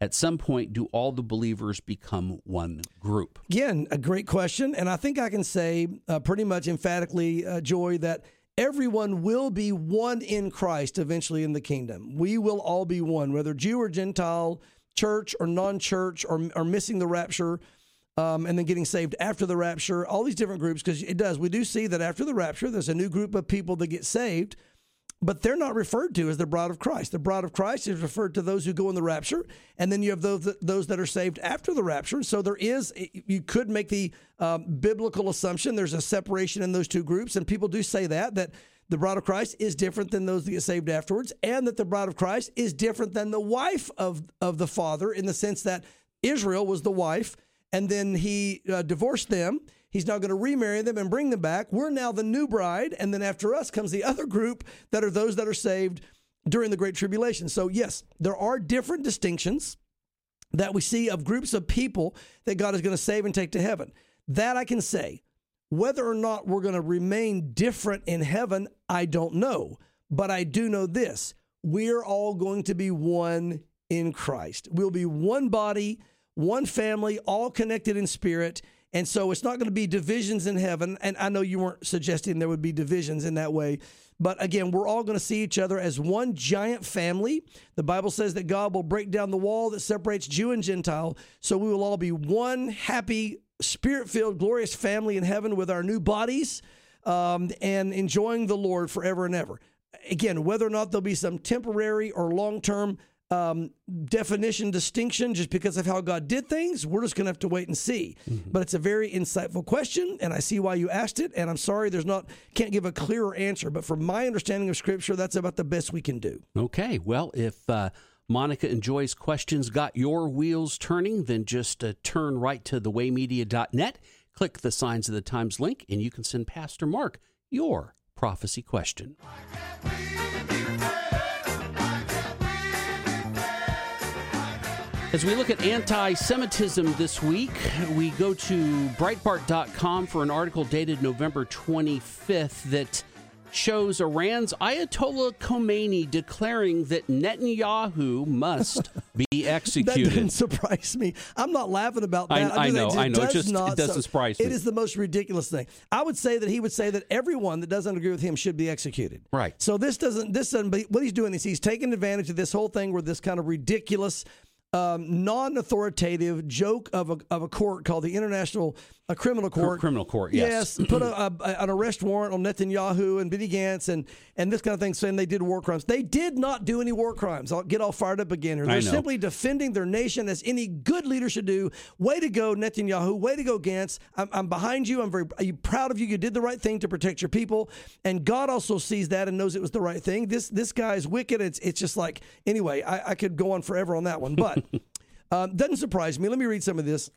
At some point, do all the believers become one group? Again, a great question. And I think I can say uh, pretty much emphatically, uh, Joy, that everyone will be one in Christ eventually in the kingdom. We will all be one, whether Jew or Gentile, church or non-church, or, or missing the rapture, um, and then getting saved after the rapture, all these different groups, because it does. We do see that after the rapture, there's a new group of people that get saved, but they're not referred to as the bride of Christ. The bride of Christ is referred to those who go in the rapture, and then you have those that, those that are saved after the rapture. So there is, you could make the um, biblical assumption there's a separation in those two groups, and people do say that, that the bride of Christ is different than those that get saved afterwards, and that the bride of Christ is different than the wife of, of the father, in the sense that Israel was the wife, and then he uh, divorced them. He's now going to remarry them and bring them back. We're now the new bride. And then after us comes the other group that are those that are saved during the Great Tribulation. So yes, there are different distinctions that we see of groups of people that God is going to save and take to heaven. That I can say. Whether or not we're going to remain different in heaven, I don't know. But I do know this. We're all going to be one in Christ. We'll be one body, one family, all connected in spirit. And so it's not going to be divisions in heaven. And I know you weren't suggesting there would be divisions in that way. But again, we're all going to see each other as one giant family. The Bible says that God will break down the wall that separates Jew and Gentile. So we will all be one happy, spirit-filled, glorious family in heaven with our new bodies um, and enjoying the Lord forever and ever. Again, whether or not there'll be some temporary or long-term Um, definition distinction just because of how God did things, we're just going to have to wait and see. Mm-hmm. But it's a very insightful question, and I see why you asked it, and I'm sorry there's not, can't give a clearer answer, but from my understanding of Scripture, that's about the best we can do. Okay, well, if uh, Monica and Joy's questions got your wheels turning, then just uh, turn right to the way media dot net, click the Signs of the Times link, and you can send Pastor Mark your prophecy question. As we look at anti-Semitism this week, we go to Breitbart dot com for an article dated November twenty-fifth that shows Iran's Ayatollah Khomeini declaring that Netanyahu must be executed. That didn't surprise me. I'm not laughing about that. I, I know, it I know. It does just not, it doesn't so surprise me. It is the most ridiculous thing. I would say that he would say that everyone that doesn't agree with him should be executed. Right. So this doesn't, this doesn't, but what he's doing is he's taking advantage of this whole thing where this kind of ridiculous Um, non-authoritative joke of a of a court called the International a Criminal Court. Criminal Court, yes. Yes, put a, a, an arrest warrant on Netanyahu and Benny Gantz and, and this kind of thing, saying they did war crimes. They did not do any war crimes. I'll get all fired up again here. They're simply defending their nation as any good leader should do. Way to go, Netanyahu. Way to go, Gantz. I'm, I'm behind you. I'm very I'm proud of you. You did the right thing to protect your people. And God also sees that and knows it was the right thing. This this guy is wicked. It's, it's just like, anyway, I, I could go on forever on that one. But um, doesn't surprise me. Let me read some of this.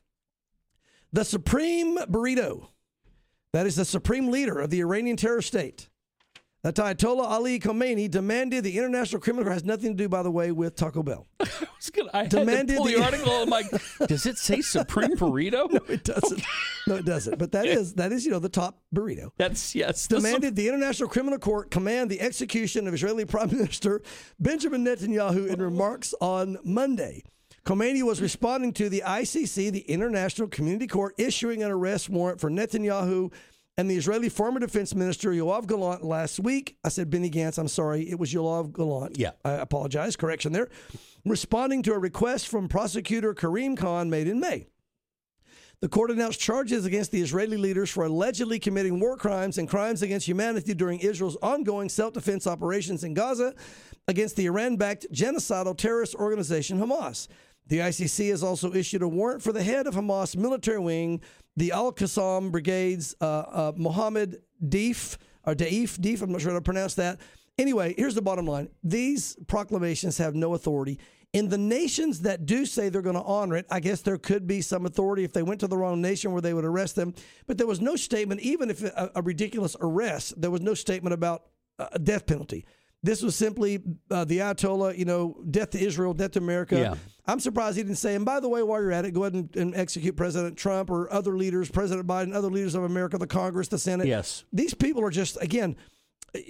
The Supreme Burrito, that is the supreme leader of the Iranian terror state, that Ayatollah Ali Khomeini demanded the International Criminal Court, has nothing to do, by the way, with Taco Bell. I was gonna, I demanded had to pull the, the article. I'm like, does it say Supreme Burrito? No, it doesn't. Okay. No, it doesn't. But that is, that is, you know, the top burrito. That's, yes. Demanded the International Criminal Court command the execution of Israeli Prime Minister Benjamin Netanyahu in remarks on Monday. Khomeini was responding to the I C C, the International Community Court, issuing an arrest warrant for Netanyahu and the Israeli former defense minister Yoav Gallant last week. I said Benny Gantz. I'm sorry. It was Yoav Gallant. Yeah. I apologize. Correction there. Responding to a request from prosecutor Karim Khan made in May. The court announced charges against the Israeli leaders for allegedly committing war crimes and crimes against humanity during Israel's ongoing self-defense operations in Gaza against the Iran-backed genocidal terrorist organization Hamas. The I C C has also issued a warrant for the head of Hamas military wing, the Al-Qassam Brigade's uh, uh, Mohammed Deif, or Daif, Deif, I'm not sure how to pronounce that. Anyway, here's the bottom line. These proclamations have no authority. In the nations that do say they're going to honor it, I guess there could be some authority if they went to the wrong nation where they would arrest them. But there was no statement, even if a, a ridiculous arrest, there was no statement about a death penalty. This was simply uh, the Ayatollah, you know, death to Israel, death to America. Yeah. I'm surprised he didn't say, and by the way, while you're at it, go ahead and, and execute President Trump or other leaders, President Biden, other leaders of America, the Congress, the Senate. Yes. These people are just, again,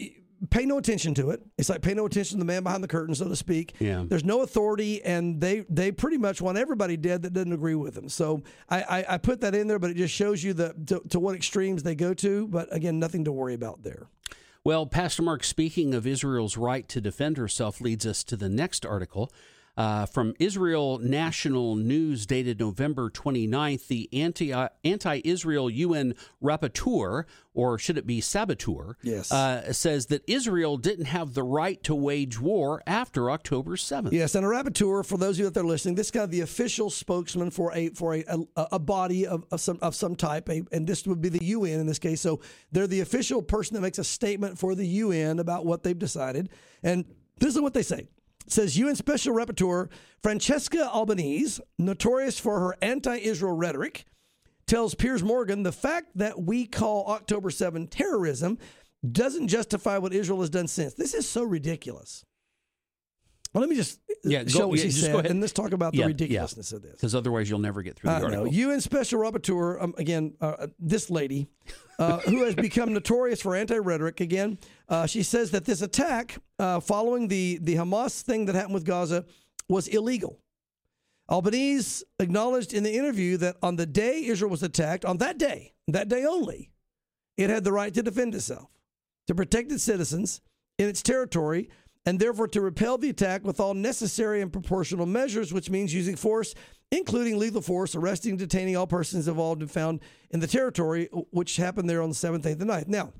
pay no attention to it. It's like pay no attention to the man behind the curtain, so to speak. Yeah. There's no authority, and they they pretty much want everybody dead that doesn't agree with them. So I, I, I put that in there, but it just shows you the to, to what extremes they go to. But again, nothing to worry about there. Well, Pastor Mark, speaking of Israel's right to defend herself, leads us to the next article. Uh, from Israel National News, dated November twenty-ninth, the anti, uh, anti-Israel U N rapporteur, or should it be saboteur, yes. uh, says that Israel didn't have the right to wage war after October seventh. Yes, and a rapporteur, for those of you that are listening, this is kind of the official spokesman for a for a, a, a body of, of some of some type, a, and this would be the U N in this case. So they're the official person that makes a statement for the U N about what they've decided. And this is what they say. It says, U N Special Rapporteur Francesca Albanese, notorious for her anti-Israel rhetoric, tells Piers Morgan the fact that we call October seventh terrorism doesn't justify what Israel has done since. This is so ridiculous. Well, let me just yeah, show go, what yeah, she just said, go ahead. and let's talk about the yeah, ridiculousness yeah. of this. Because otherwise you'll never get through the I article. know. U N Special Rapporteur, um, again, uh, this lady, uh, who has become notorious for anti-rhetoric, again, uh, she says that this attack uh, following the, the Hamas thing that happened with Gaza was illegal. Albanese acknowledged in the interview that on the day Israel was attacked, on that day, that day only, it had the right to defend itself, to protect its citizens in its territory, and therefore to repel the attack with all necessary and proportional measures, which means using force, including lethal force, arresting and detaining all persons involved and found in the territory, which happened there on the seventh, eighth, and ninth. Now,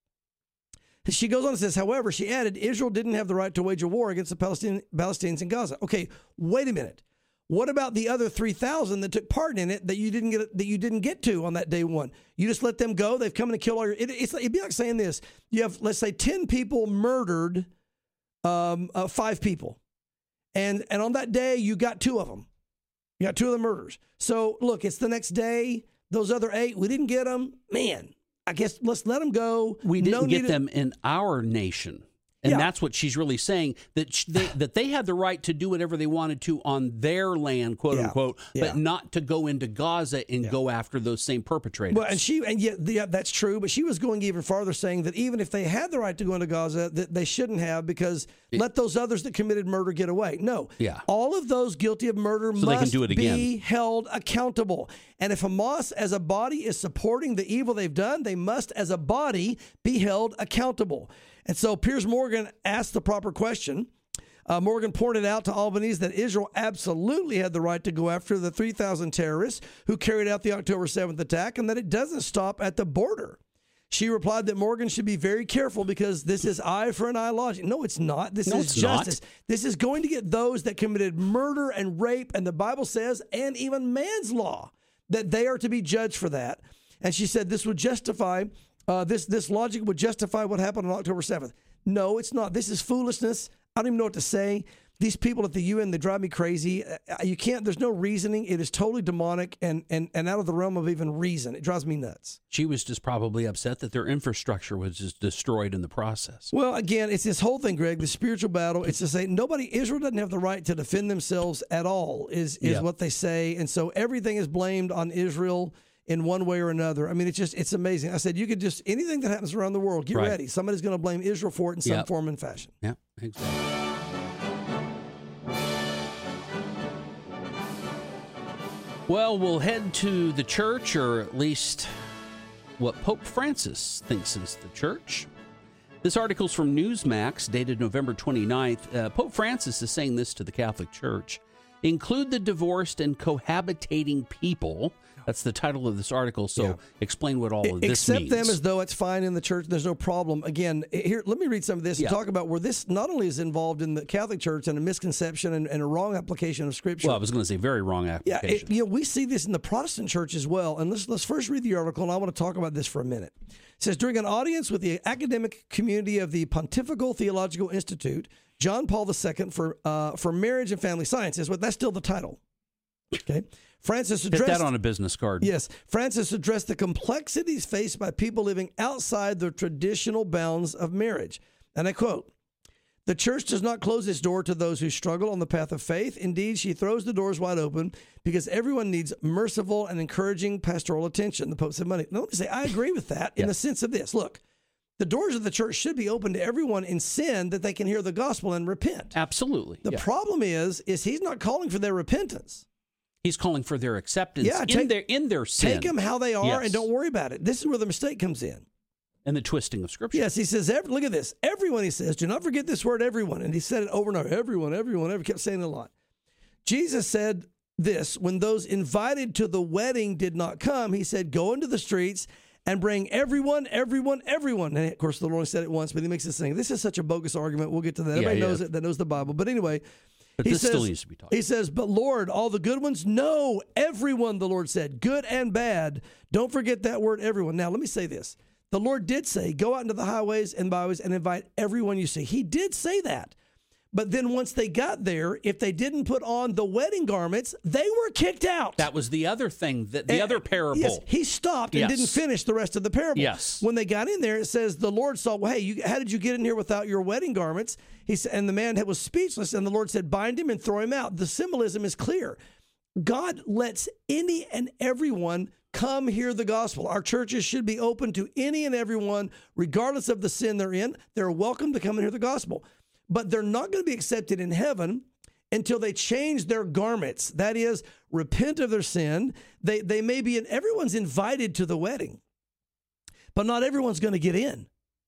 she goes on and says, however, she added, Israel didn't have the right to wage a war against the Palestinian, Palestinians in Gaza. Okay, wait a minute. What about the other three thousand that took part in it that you didn't get that you didn't get to on that day one? You just let them go. They've come in and killed all your. It, it's it'd be like saying this: you have, let's say, ten people murdered um, uh, five people, and and on that day you got two of them. You got two of the murders. So look, it's the next day. Those other eight, we didn't get them. Man, I guess let's let them go. We didn't no get need them in our nation. And Yeah. that's what she's really saying, that sh- they, that they had the right to do whatever they wanted to on their land, quote Yeah. unquote, Yeah. but not to go into Gaza and Yeah. go after those same perpetrators. Well, and she, and yet, yeah, that's true. But she was going even farther, saying that even if they had the right to go into Gaza, that they shouldn't have, because let those others that committed murder get away. No, Yeah. all of those guilty of murder So they must can do it be again. held accountable. And if Hamas, as a body, is supporting the evil they've done, they must, as a body, be held accountable. And so Piers Morgan asked the proper question. Uh, Morgan pointed out to Albanese that Israel absolutely had the right to go after the three thousand terrorists who carried out the October seventh attack, and that it doesn't stop at the border. She replied that Morgan should be very careful because this is eye for an eye logic. No, it's not. This No, is it's not. justice. This is going to get those that committed murder and rape, and the Bible says, and even manslaughter, that they are to be judged for that. And she said this would justify Uh, this this logic would justify what happened on October seventh. No, it's not. This is foolishness. I don't even know what to say. These people at the U N, they drive me crazy. Uh, you can't, there's no reasoning. It is totally demonic and, and, and out of the realm of even reason. It drives me nuts. She was just probably upset that their infrastructure was just destroyed in the process. Well, again, it's this whole thing, Greg, the spiritual battle. It's to say nobody, Israel doesn't have the right to defend themselves at all, is, is Yeah. what they say. And so everything is blamed on Israel in one way or another. I mean, it's just, it's amazing. I said, you could just, anything that happens around the world, get Right. ready. Somebody's going to blame Israel for it in some Yep. form and fashion. Yeah, exactly. Well, we'll head to the church, or at least what Pope Francis thinks is the church. This article's from Newsmax, dated November twenty-ninth. Uh, Pope Francis is saying this to the Catholic Church. Include the divorced and cohabitating people. That's the title of this article. So Yeah. explain what all of this Accept means. them as though it's fine in the church. There's no problem. Again, here, let me read some of this Yeah. and talk about where this not only is involved in the Catholic Church and a misconception and, and a wrong application of Scripture. Well, I was going to say very wrong Yeah, application. it, you know, we see this in the Protestant church as well. And let's let's first read the article, and I want to talk about this for a minute. It says, during an audience with the academic community of the Pontifical Theological Institute, John Paul the Second for uh, for Marriage and Family Sciences, but that's still the title. Okay, Francis Hit addressed that on a business card. Yes, Francis addressed the complexities faced by people living outside the traditional bounds of marriage. And I quote, "The church does not close its door to those who struggle on the path of faith. Indeed, she throws the doors wide open because everyone needs merciful and encouraging pastoral attention." The Pope said, "Money." Now, let me say, I agree with that in Yeah. the sense of this. Look, the doors of the church should be open to everyone in sin that they can hear the gospel and repent. Absolutely. The yeah. problem is, is he's not calling for their repentance. He's calling for their acceptance Yeah, in take- their in their sin. Take them how they are Yes. and don't worry about it. This is where the mistake comes in. And the twisting of Scripture. Yes, he says, every, look at this. Everyone, he says, do not forget this word, everyone. And he said it over and over. Everyone, everyone, everyone. Kept saying it a lot. Jesus said this, when those invited to the wedding did not come, he said, go into the streets and bring everyone, everyone, everyone. And of course, the Lord said it once, but he makes this thing. This is such a bogus argument. We'll get to that. Yeah, Everybody yeah. knows it that knows the Bible. But anyway, But he this says, still needs to be taught. He says, but Lord, all the good ones? No, everyone, the Lord said, good and bad. Don't forget that word, everyone. Now, let me say this. The Lord did say, go out into the highways and byways and invite everyone you see. He did say that. But then once they got there, if they didn't put on the wedding garments, they were kicked out. That was the other thing, that the And- other parable. Yes, he stopped and Yes. didn't finish the rest of the parable. Yes. When they got in there, it says the Lord saw, well, hey, you, how did you get in here without your wedding garments? He said, and the man was speechless, and the Lord said, bind him and throw him out. The symbolism is clear. God lets any and everyone come hear the gospel. Our churches should be open to any and everyone, regardless of the sin they're in. They're welcome to come and hear the gospel. But they're not going to be accepted in heaven until they change their garments. That is, repent of their sin. They they may be in, everyone's invited to the wedding, but not everyone's going to get in.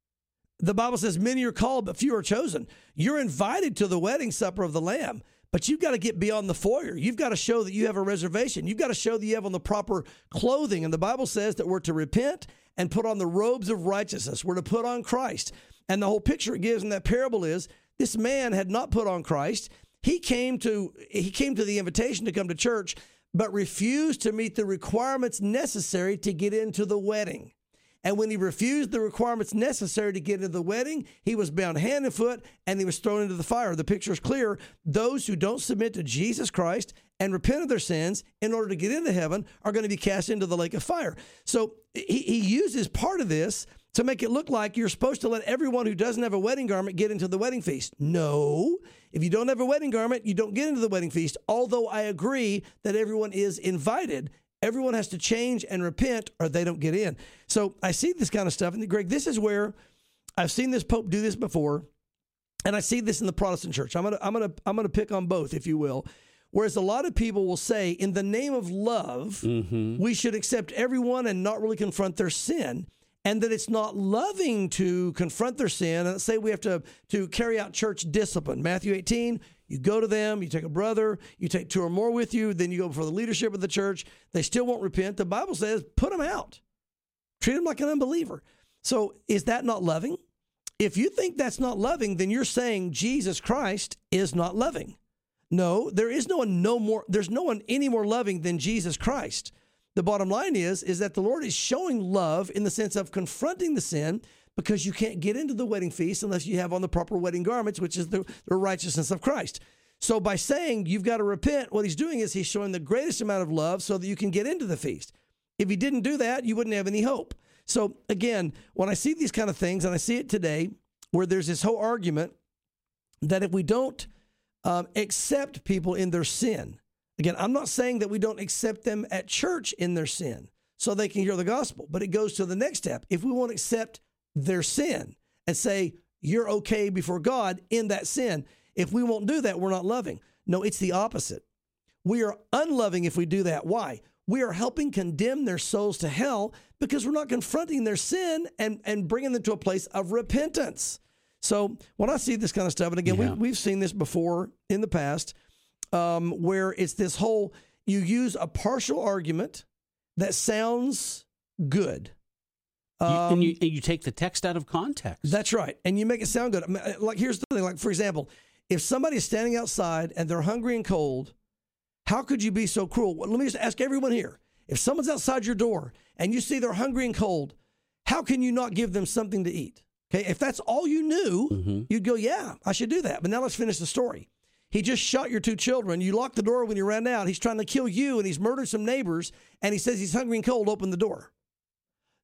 The Bible says many are called, but few are chosen. You're invited to the wedding supper of the Lamb, but you've got to get beyond the foyer. You've got to show that you have a reservation. You've got to show that you have on the proper clothing. And the Bible says that we're to repent and put on the robes of righteousness. We're to put on Christ. And the whole picture it gives in that parable is this man had not put on Christ. He came to he came to the invitation to come to church, but refused to meet the requirements necessary to get into the wedding. And when he refused the requirements necessary to get into the wedding, he was bound hand and foot, and he was thrown into the fire. The picture is clear. Those who don't submit to Jesus Christ and repent of their sins in order to get into heaven are going to be cast into the lake of fire. So he, he uses part of this to make it look like you're supposed to let everyone who doesn't have a wedding garment get into the wedding feast. No, if you don't have a wedding garment, you don't get into the wedding feast, although I agree that everyone is invited. Everyone has to change and repent or they don't get in. So I see this kind of stuff. And Greg, this is where I've seen this Pope do this before. And I see this in the Protestant church. I'm going to, I'm going to, I'm going to pick on both, if you will. Whereas a lot of people will say, in the name of love, mm-hmm. we should accept everyone and not really confront their sin. And that it's not loving to confront their sin. And say we have to, to carry out church discipline. Matthew eighteen, you go to them, you take a brother, you take two or more with you, then you go before the leadership of the church. They still won't repent. The Bible says, put them out. Treat them like an unbeliever. So is that not loving? If you think that's not loving, then you're saying Jesus Christ is not loving. No, there is no one no more, there's no one any more loving than Jesus Christ. The bottom line is, is that the Lord is showing love in the sense of confronting the sin, because you can't get into the wedding feast unless you have on the proper wedding garments, which is the, the righteousness of Christ. So by saying you've got to repent, what he's doing is he's showing the greatest amount of love so that you can get into the feast. If he didn't do that, you wouldn't have any hope. So again, when I see these kind of things, and I see it today, where there's this whole argument that if we don't um, accept people in their sin, again, I'm not saying that we don't accept them at church in their sin so they can hear the gospel, but it goes to the next step. If we won't accept their sin and say, you're okay before God in that sin, if we won't do that, we're not loving. No, it's the opposite. We are unloving if we do that. Why? We are helping condemn their souls to hell because we're not confronting their sin and, and bringing them to a place of repentance. So when I see this kind of stuff, and again, Yeah. we, we've seen this before in the past, um, where it's this whole, you use a partial argument that sounds good. You, Um, and, you, and you take the text out of context. That's right. And you make it sound good. I mean, like, here's the thing. Like, for example, if somebody's standing outside and they're hungry and cold, how could you be so cruel? Well, let me just ask everyone here. If someone's outside your door and you see they're hungry and cold, how can you not give them something to eat? Okay. If that's all you knew, mm-hmm. you'd go, yeah, I should do that. But now let's finish the story. He just shot your two children. You locked the door when you ran out. He's trying to kill you and he's murdered some neighbors. And he says he's hungry and cold. Open the door.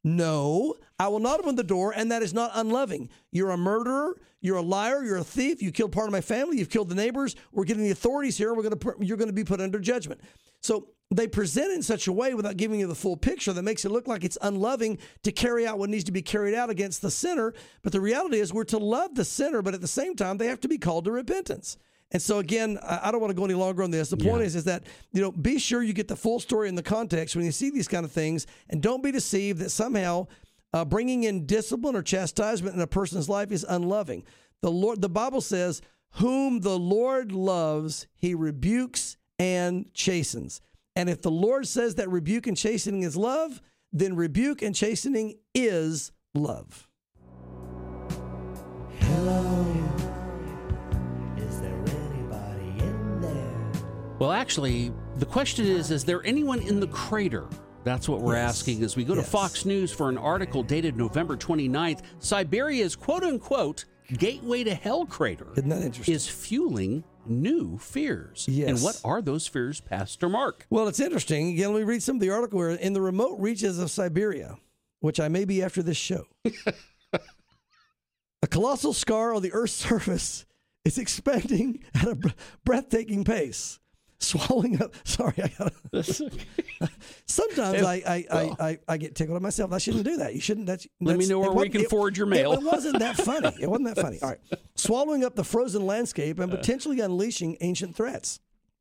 No, I will not open the door, and that is not unloving. You're a murderer. You're a liar. You're a thief. You killed part of my family. You've killed the neighbors. We're getting the authorities here. We're going to put, you're going to be put under judgment. So they present it in such a way without giving you the full picture that makes it look like it's unloving to carry out what needs to be carried out against the sinner. But the reality is we're to love the sinner, but at the same time, they have to be called to repentance. And so, again, I don't want to go any longer on this. The point yeah. is, is that, you know, be sure you get the full story in the context when you see these kind of things, and don't be deceived that somehow uh, bringing in discipline or chastisement in a person's life is unloving. The Lord, the Bible says, whom the Lord loves, he rebukes and chastens. And if the Lord says that rebuke and chastening is love, then rebuke and chastening is love. Hello. Well, actually, the question is, is there anyone in the crater? That's what we're yes. asking as we go yes. to Fox News for an article dated November twenty-ninth. Siberia's quote-unquote gateway to hell crater Isn't that interesting? is fueling new fears. Yes. And what are those fears, Pastor Mark? Well, it's interesting. Again, let me read some of the article where in the remote reaches of Siberia, which I may be after this show, a colossal scar on the Earth's surface is expanding at a breathtaking pace. Swallowing up. Sorry, I got. Sometimes it, I I, well, I I I get tickled at myself. I shouldn't do that. You shouldn't. That's, let that's, me know where we can it, forward your mail. It, it wasn't that funny. It wasn't that funny. All right, swallowing up the frozen landscape and potentially unleashing ancient threats.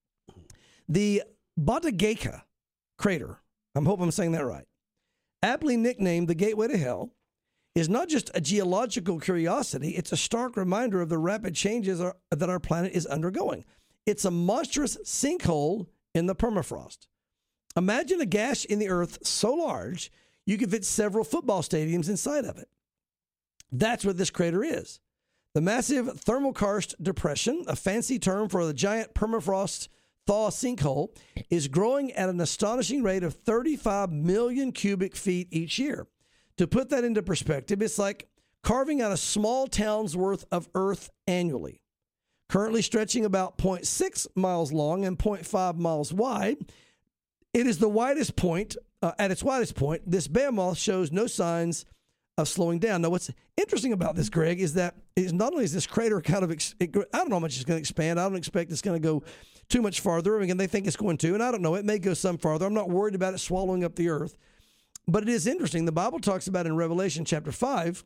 The Botageka crater. I'm hoping I'm saying that right. Aptly nicknamed the Gateway to Hell, is not just a geological curiosity. It's a stark reminder of the rapid changes our, that our planet is undergoing. It's a monstrous sinkhole in the permafrost. Imagine a gash in the earth so large you could fit several football stadiums inside of it. That's what this crater is. The massive thermal karst depression, a fancy term for the giant permafrost thaw sinkhole, is growing at an astonishing rate of thirty-five million cubic feet each year. To put that into perspective, it's like carving out a small town's worth of earth annually. Currently stretching about zero point six miles long and zero point five miles wide, it is the widest point. Uh, at its widest point, this behemoth shows no signs of slowing down. Now, what's interesting about this, Greg, is that is not only is this crater kind of, ex- it, I don't know how much it's going to expand. I don't expect it's going to go too much farther. Again, they think it's going to, and I don't know. It may go some farther. I'm not worried about it swallowing up the earth. But it is interesting. The Bible talks about in Revelation chapter five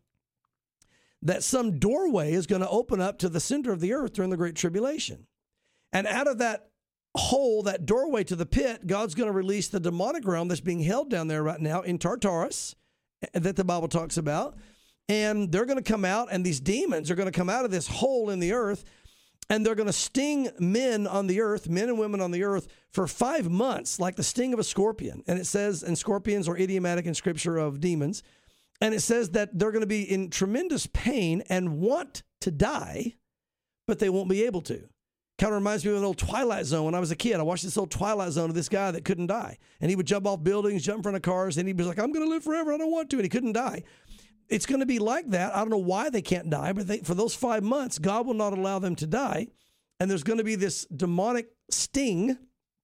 that some doorway is going to open up to the center of the earth during the Great Tribulation. And out of that hole, that doorway to the pit, God's going to release the demonic realm that's being held down there right now in Tartarus that the Bible talks about. And they're going to come out, and these demons are going to come out of this hole in the earth, and they're going to sting men on the earth, men and women on the earth, for five months, like the sting of a scorpion. And it says, and scorpions are idiomatic in Scripture of demons. And it says that they're going to be in tremendous pain and want to die, but they won't be able to. Kind of reminds me of an old Twilight Zone. When I was a kid, I watched this old Twilight Zone of this guy that couldn't die. And he would jump off buildings, jump in front of cars, and he was like, I'm going to live forever. I don't want to. And he couldn't die. It's going to be like that. I don't know why they can't die, but they, for those five months, God will not allow them to die. And there's going to be this demonic sting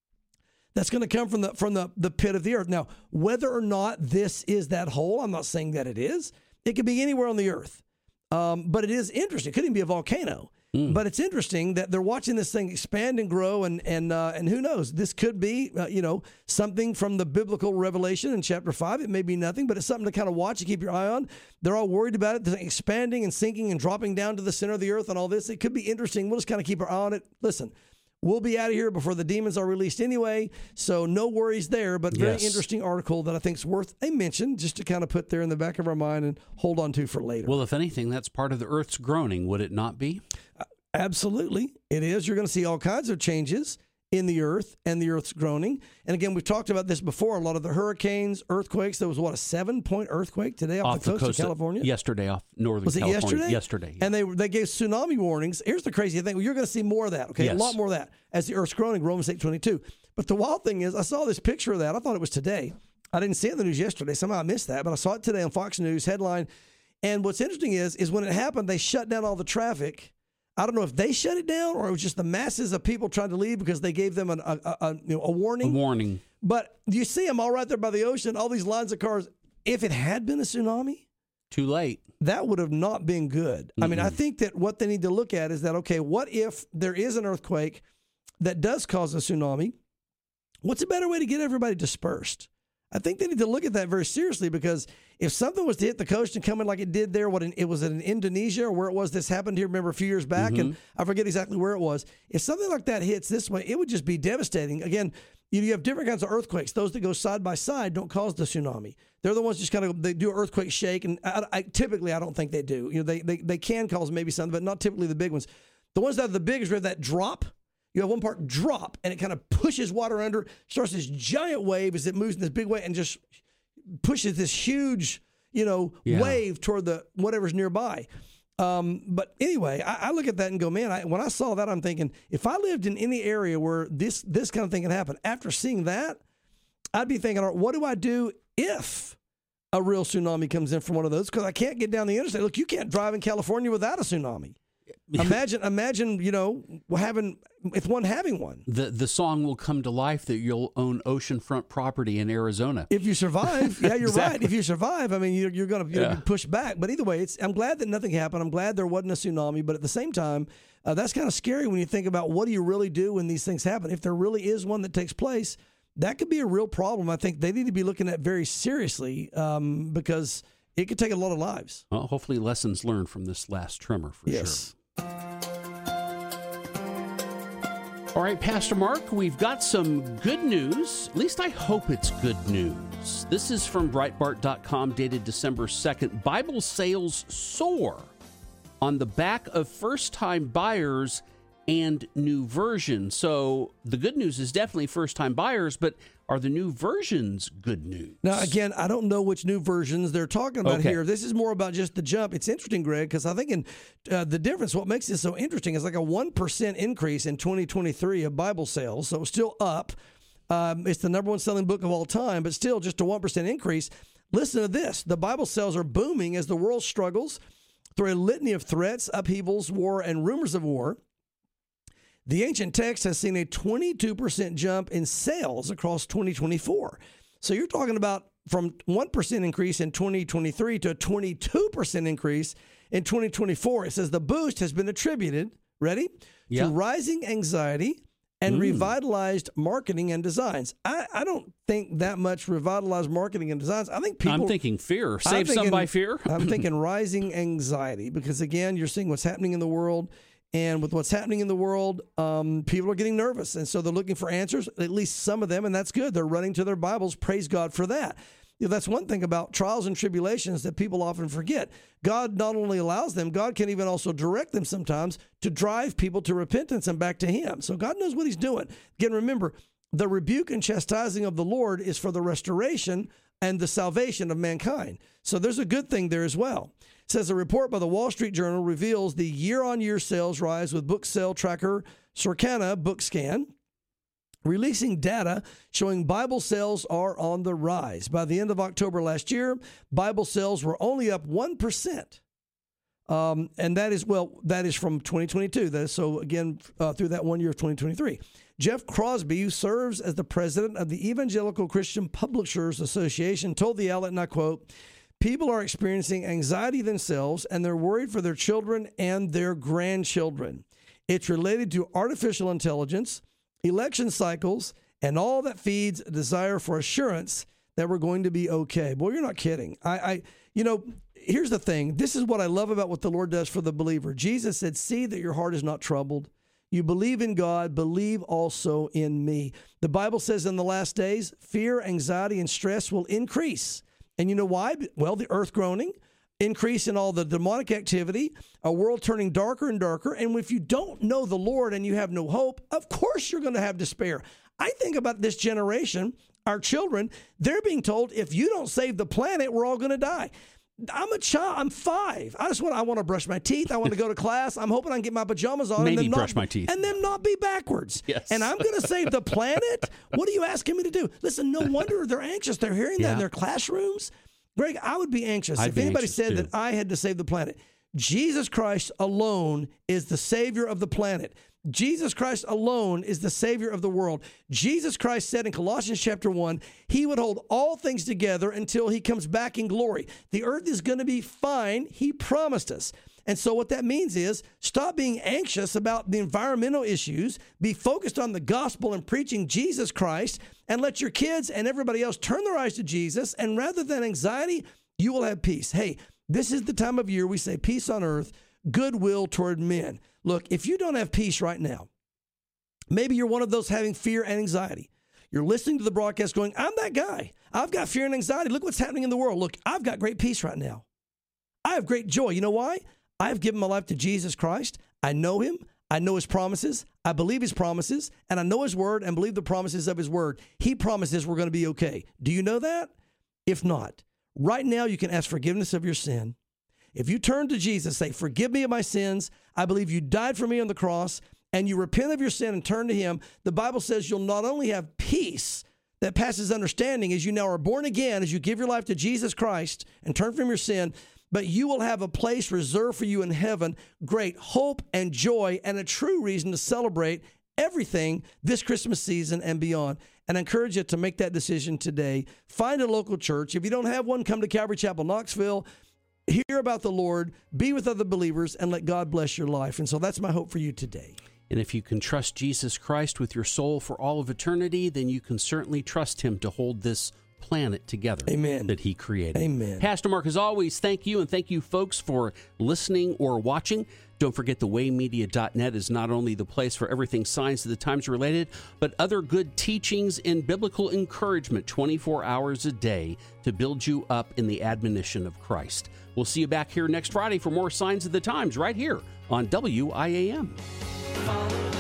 that's going to come from the from the, the pit of the earth. Now, whether or not this is that hole, I'm not saying that it is. It could be anywhere on the earth. Um, but it is interesting. It could even be a volcano. Mm. But it's interesting that they're watching this thing expand and grow, and and uh, and who knows? This could be, uh, you know, something from the biblical revelation in chapter five. It may be nothing, but it's something to kind of watch and keep your eye on. They're all worried about it. They're expanding and sinking and dropping down to the center of the earth and all this. It could be interesting. We'll just kind of keep our eye on it. Listen, we'll be out of here before the demons are released anyway, so no worries there, but very yes. interesting article that I think is worth a mention just to kind of put there in the back of our mind and hold on to for later. Well, if anything, that's part of the earth's groaning, would it not be? Uh, absolutely. It is. You're going to see all kinds of changes in the earth and the earth's groaning. And again, we've talked about this before. A lot of the hurricanes, earthquakes. There was, what, a seven-point earthquake today off, off the coast, the coast of California? Yesterday off northern was it California. Yesterday? Yesterday. And they they gave tsunami warnings. Here's the crazy thing. Well, you're going to see more of that, okay? Yes. A lot more of that as the earth's groaning, Romans eight twenty-two. But the wild thing is, I saw this picture of that. I thought it was today. I didn't see it in the news yesterday. Somehow I missed that. But I saw it today on Fox News headline. And what's interesting is, is when it happened, they shut down all the traffic. I don't know if they shut it down or it was just the masses of people trying to leave because they gave them an, a, a, a, you know, a warning. A warning. But you see them all right there by the ocean, all these lines of cars if it had been a tsunami, too late. That would have not been good. Mm-hmm. I mean, I think that what they need to look at is that, okay, what if there is an earthquake that does cause a tsunami? What's a better way to get everybody dispersed? I think they need to look at that very seriously, because if something was to hit the coast and come in like it did there, what in, it was in Indonesia or where it was this happened here, remember a few years back, mm-hmm. and I forget exactly where it was. If something like that hits this way, it would just be devastating. Again, you, you have different kinds of earthquakes. Those that go side by side don't cause the tsunami. They're the ones just kind of, they do earthquake shake, and I, I, typically I don't think they do. You know, they, they, they can cause maybe something, but not typically the big ones. The ones that are the big is where that drop. You have one part drop, and it kind of pushes water under, starts this giant wave as it moves in this big way, and just pushes this huge, you know, yeah. wave toward the whatever's nearby. Um, but anyway, I, I look at that and go, man, I, when I saw that, I'm thinking, if I lived in any area where this this kind of thing can happen, after seeing that, I'd be thinking, all right, what do I do if a real tsunami comes in from one of those? Because I can't get down the interstate. Look, you can't drive in California without a tsunami. Imagine, imagine, you know, having if one having one. The the song will come to life that you'll own oceanfront property in Arizona if you survive. Yeah, you're exactly. right. If you survive, I mean, you're, you're going to yeah. push back. But either way, it's. I'm glad that nothing happened. I'm glad there wasn't a tsunami. But at the same time, uh, that's kind of scary when you think about what do you really do when these things happen. If there really is one that takes place, that could be a real problem. I think they need to be looking at very seriously um, because it could take a lot of lives. Well, hopefully, lessons learned from this last tremor for yes. sure. All right, Pastor Mark, we've got some good news. At least I hope it's good news. This is from Breitbart dot com, dated December second. Bible sales soar on the back of first-time buyers and new versions. So the good news is definitely first-time buyers, but are the new versions good news? Now, again, I don't know which new versions they're talking about okay. here. This is more about just the jump. It's interesting, Greg, because I think in uh, the difference, what makes this so interesting is like a one percent increase in twenty twenty-three of Bible sales. So it's still up. Um, it's the number one selling book of all time, but still just a one percent increase. Listen to this. The Bible sales are booming as the world struggles through a litany of threats, upheavals, war, and rumors of war. The ancient text has seen a twenty-two percent jump in sales across twenty twenty-four. So you're talking about from one percent increase in twenty twenty-three to a twenty-two percent increase in twenty twenty-four. It says the boost has been attributed, ready, yeah. to rising anxiety and mm. revitalized marketing and designs. I, I don't think that much revitalized marketing and designs. I think people... I'm thinking fear. Save thinking, some by fear. I'm thinking rising anxiety because, again, you're seeing what's happening in the world. And with what's happening in the world, um, people are getting nervous. And so they're looking for answers, at least some of them, and that's good. They're running to their Bibles. Praise God for that. You know, that's one thing about trials and tribulations that people often forget. God not only allows them, God can even also direct them sometimes to drive people to repentance and back to Him. So God knows what He's doing. Again, remember, the rebuke and chastising of the Lord is for the restoration and the salvation of mankind. So there's a good thing there as well. It says a report by the Wall Street Journal reveals the year-on-year sales rise with book sale tracker Circana BookScan, releasing data showing Bible sales are on the rise. By the end of October last year, Bible sales were only up one percent. Um, and that is, well, that is from twenty twenty-two. That is, so again, uh, through that one year of twenty twenty-three. Jeff Crosby, who serves as the president of the Evangelical Christian Publishers Association, told the outlet, and I quote, "People are experiencing anxiety themselves, and they're worried for their children and their grandchildren. It's related to artificial intelligence, election cycles, and all that feeds a desire for assurance that we're going to be okay." Boy, you're not kidding. I, I you know, here's the thing. This is what I love about what the Lord does for the believer. Jesus said, "See that your heart is not troubled. You believe in God, believe also in me." The Bible says in the last days, fear, anxiety, and stress will increase. And you know why? Well, the earth groaning, increase in all the demonic activity, a world turning darker and darker. And if you don't know the Lord and you have no hope, of course you're going to have despair. I think about this generation, our children, they're being told, if you don't save the planet, we're all going to die. I'm a child. I'm five. I just want. I want to brush my teeth. I want to go to class. I'm hoping I can get my pajamas on. Maybe and then brush not, my teeth. and then not be backwards. Yes. And I'm going to save the planet. What are you asking me to do? Listen, no wonder they're anxious. They're hearing yeah. that in their classrooms. Greg, I would be anxious I'd if be anybody anxious said too. that I had to save the planet. Jesus Christ alone is the Savior of the planet. Jesus Christ alone is the Savior of the world. Jesus Christ said in Colossians chapter one, he would hold all things together until he comes back in glory. The earth is going to be fine. He promised us. And so what that means is stop being anxious about the environmental issues, be focused on the gospel and preaching Jesus Christ, and let your kids and everybody else turn their eyes to Jesus. And rather than anxiety, you will have peace. Hey, this is the time of year we say peace on earth, goodwill toward men. Look, if you don't have peace right now, maybe you're one of those having fear and anxiety. You're listening to the broadcast going, I'm that guy. I've got fear and anxiety. Look what's happening in the world. Look, I've got great peace right now. I have great joy. You know why? I've given my life to Jesus Christ. I know him. I know his promises. I believe his promises. And I know his word and believe the promises of his word. He promises we're going to be okay. Do you know that? If not, right now you can ask forgiveness of your sin. If you turn to Jesus, say, forgive me of my sins. I believe you died for me on the cross, and you repent of your sin and turn to him. The Bible says you'll not only have peace that passes understanding as you now are born again, as you give your life to Jesus Christ and turn from your sin, but you will have a place reserved for you in heaven, great hope and joy, and a true reason to celebrate everything this Christmas season and beyond. And I encourage you to make that decision today. Find a local church. If you don't have one, come to Calvary Chapel, Knoxville. Hear about the Lord, be with other believers, and let God bless your life. And so that's my hope for you today. And if you can trust Jesus Christ with your soul for all of eternity, then you can certainly trust him to hold this planet together. Amen. That he created. Amen. Pastor Mark, as always, thank you, and thank you folks for listening or watching. Don't forget the way media dot net is not only the place for everything Signs of the Times related, but other good teachings and biblical encouragement twenty-four hours a day to build you up in the admonition of Christ. We'll see you back here next Friday for more Signs of the Times right here on W I A M.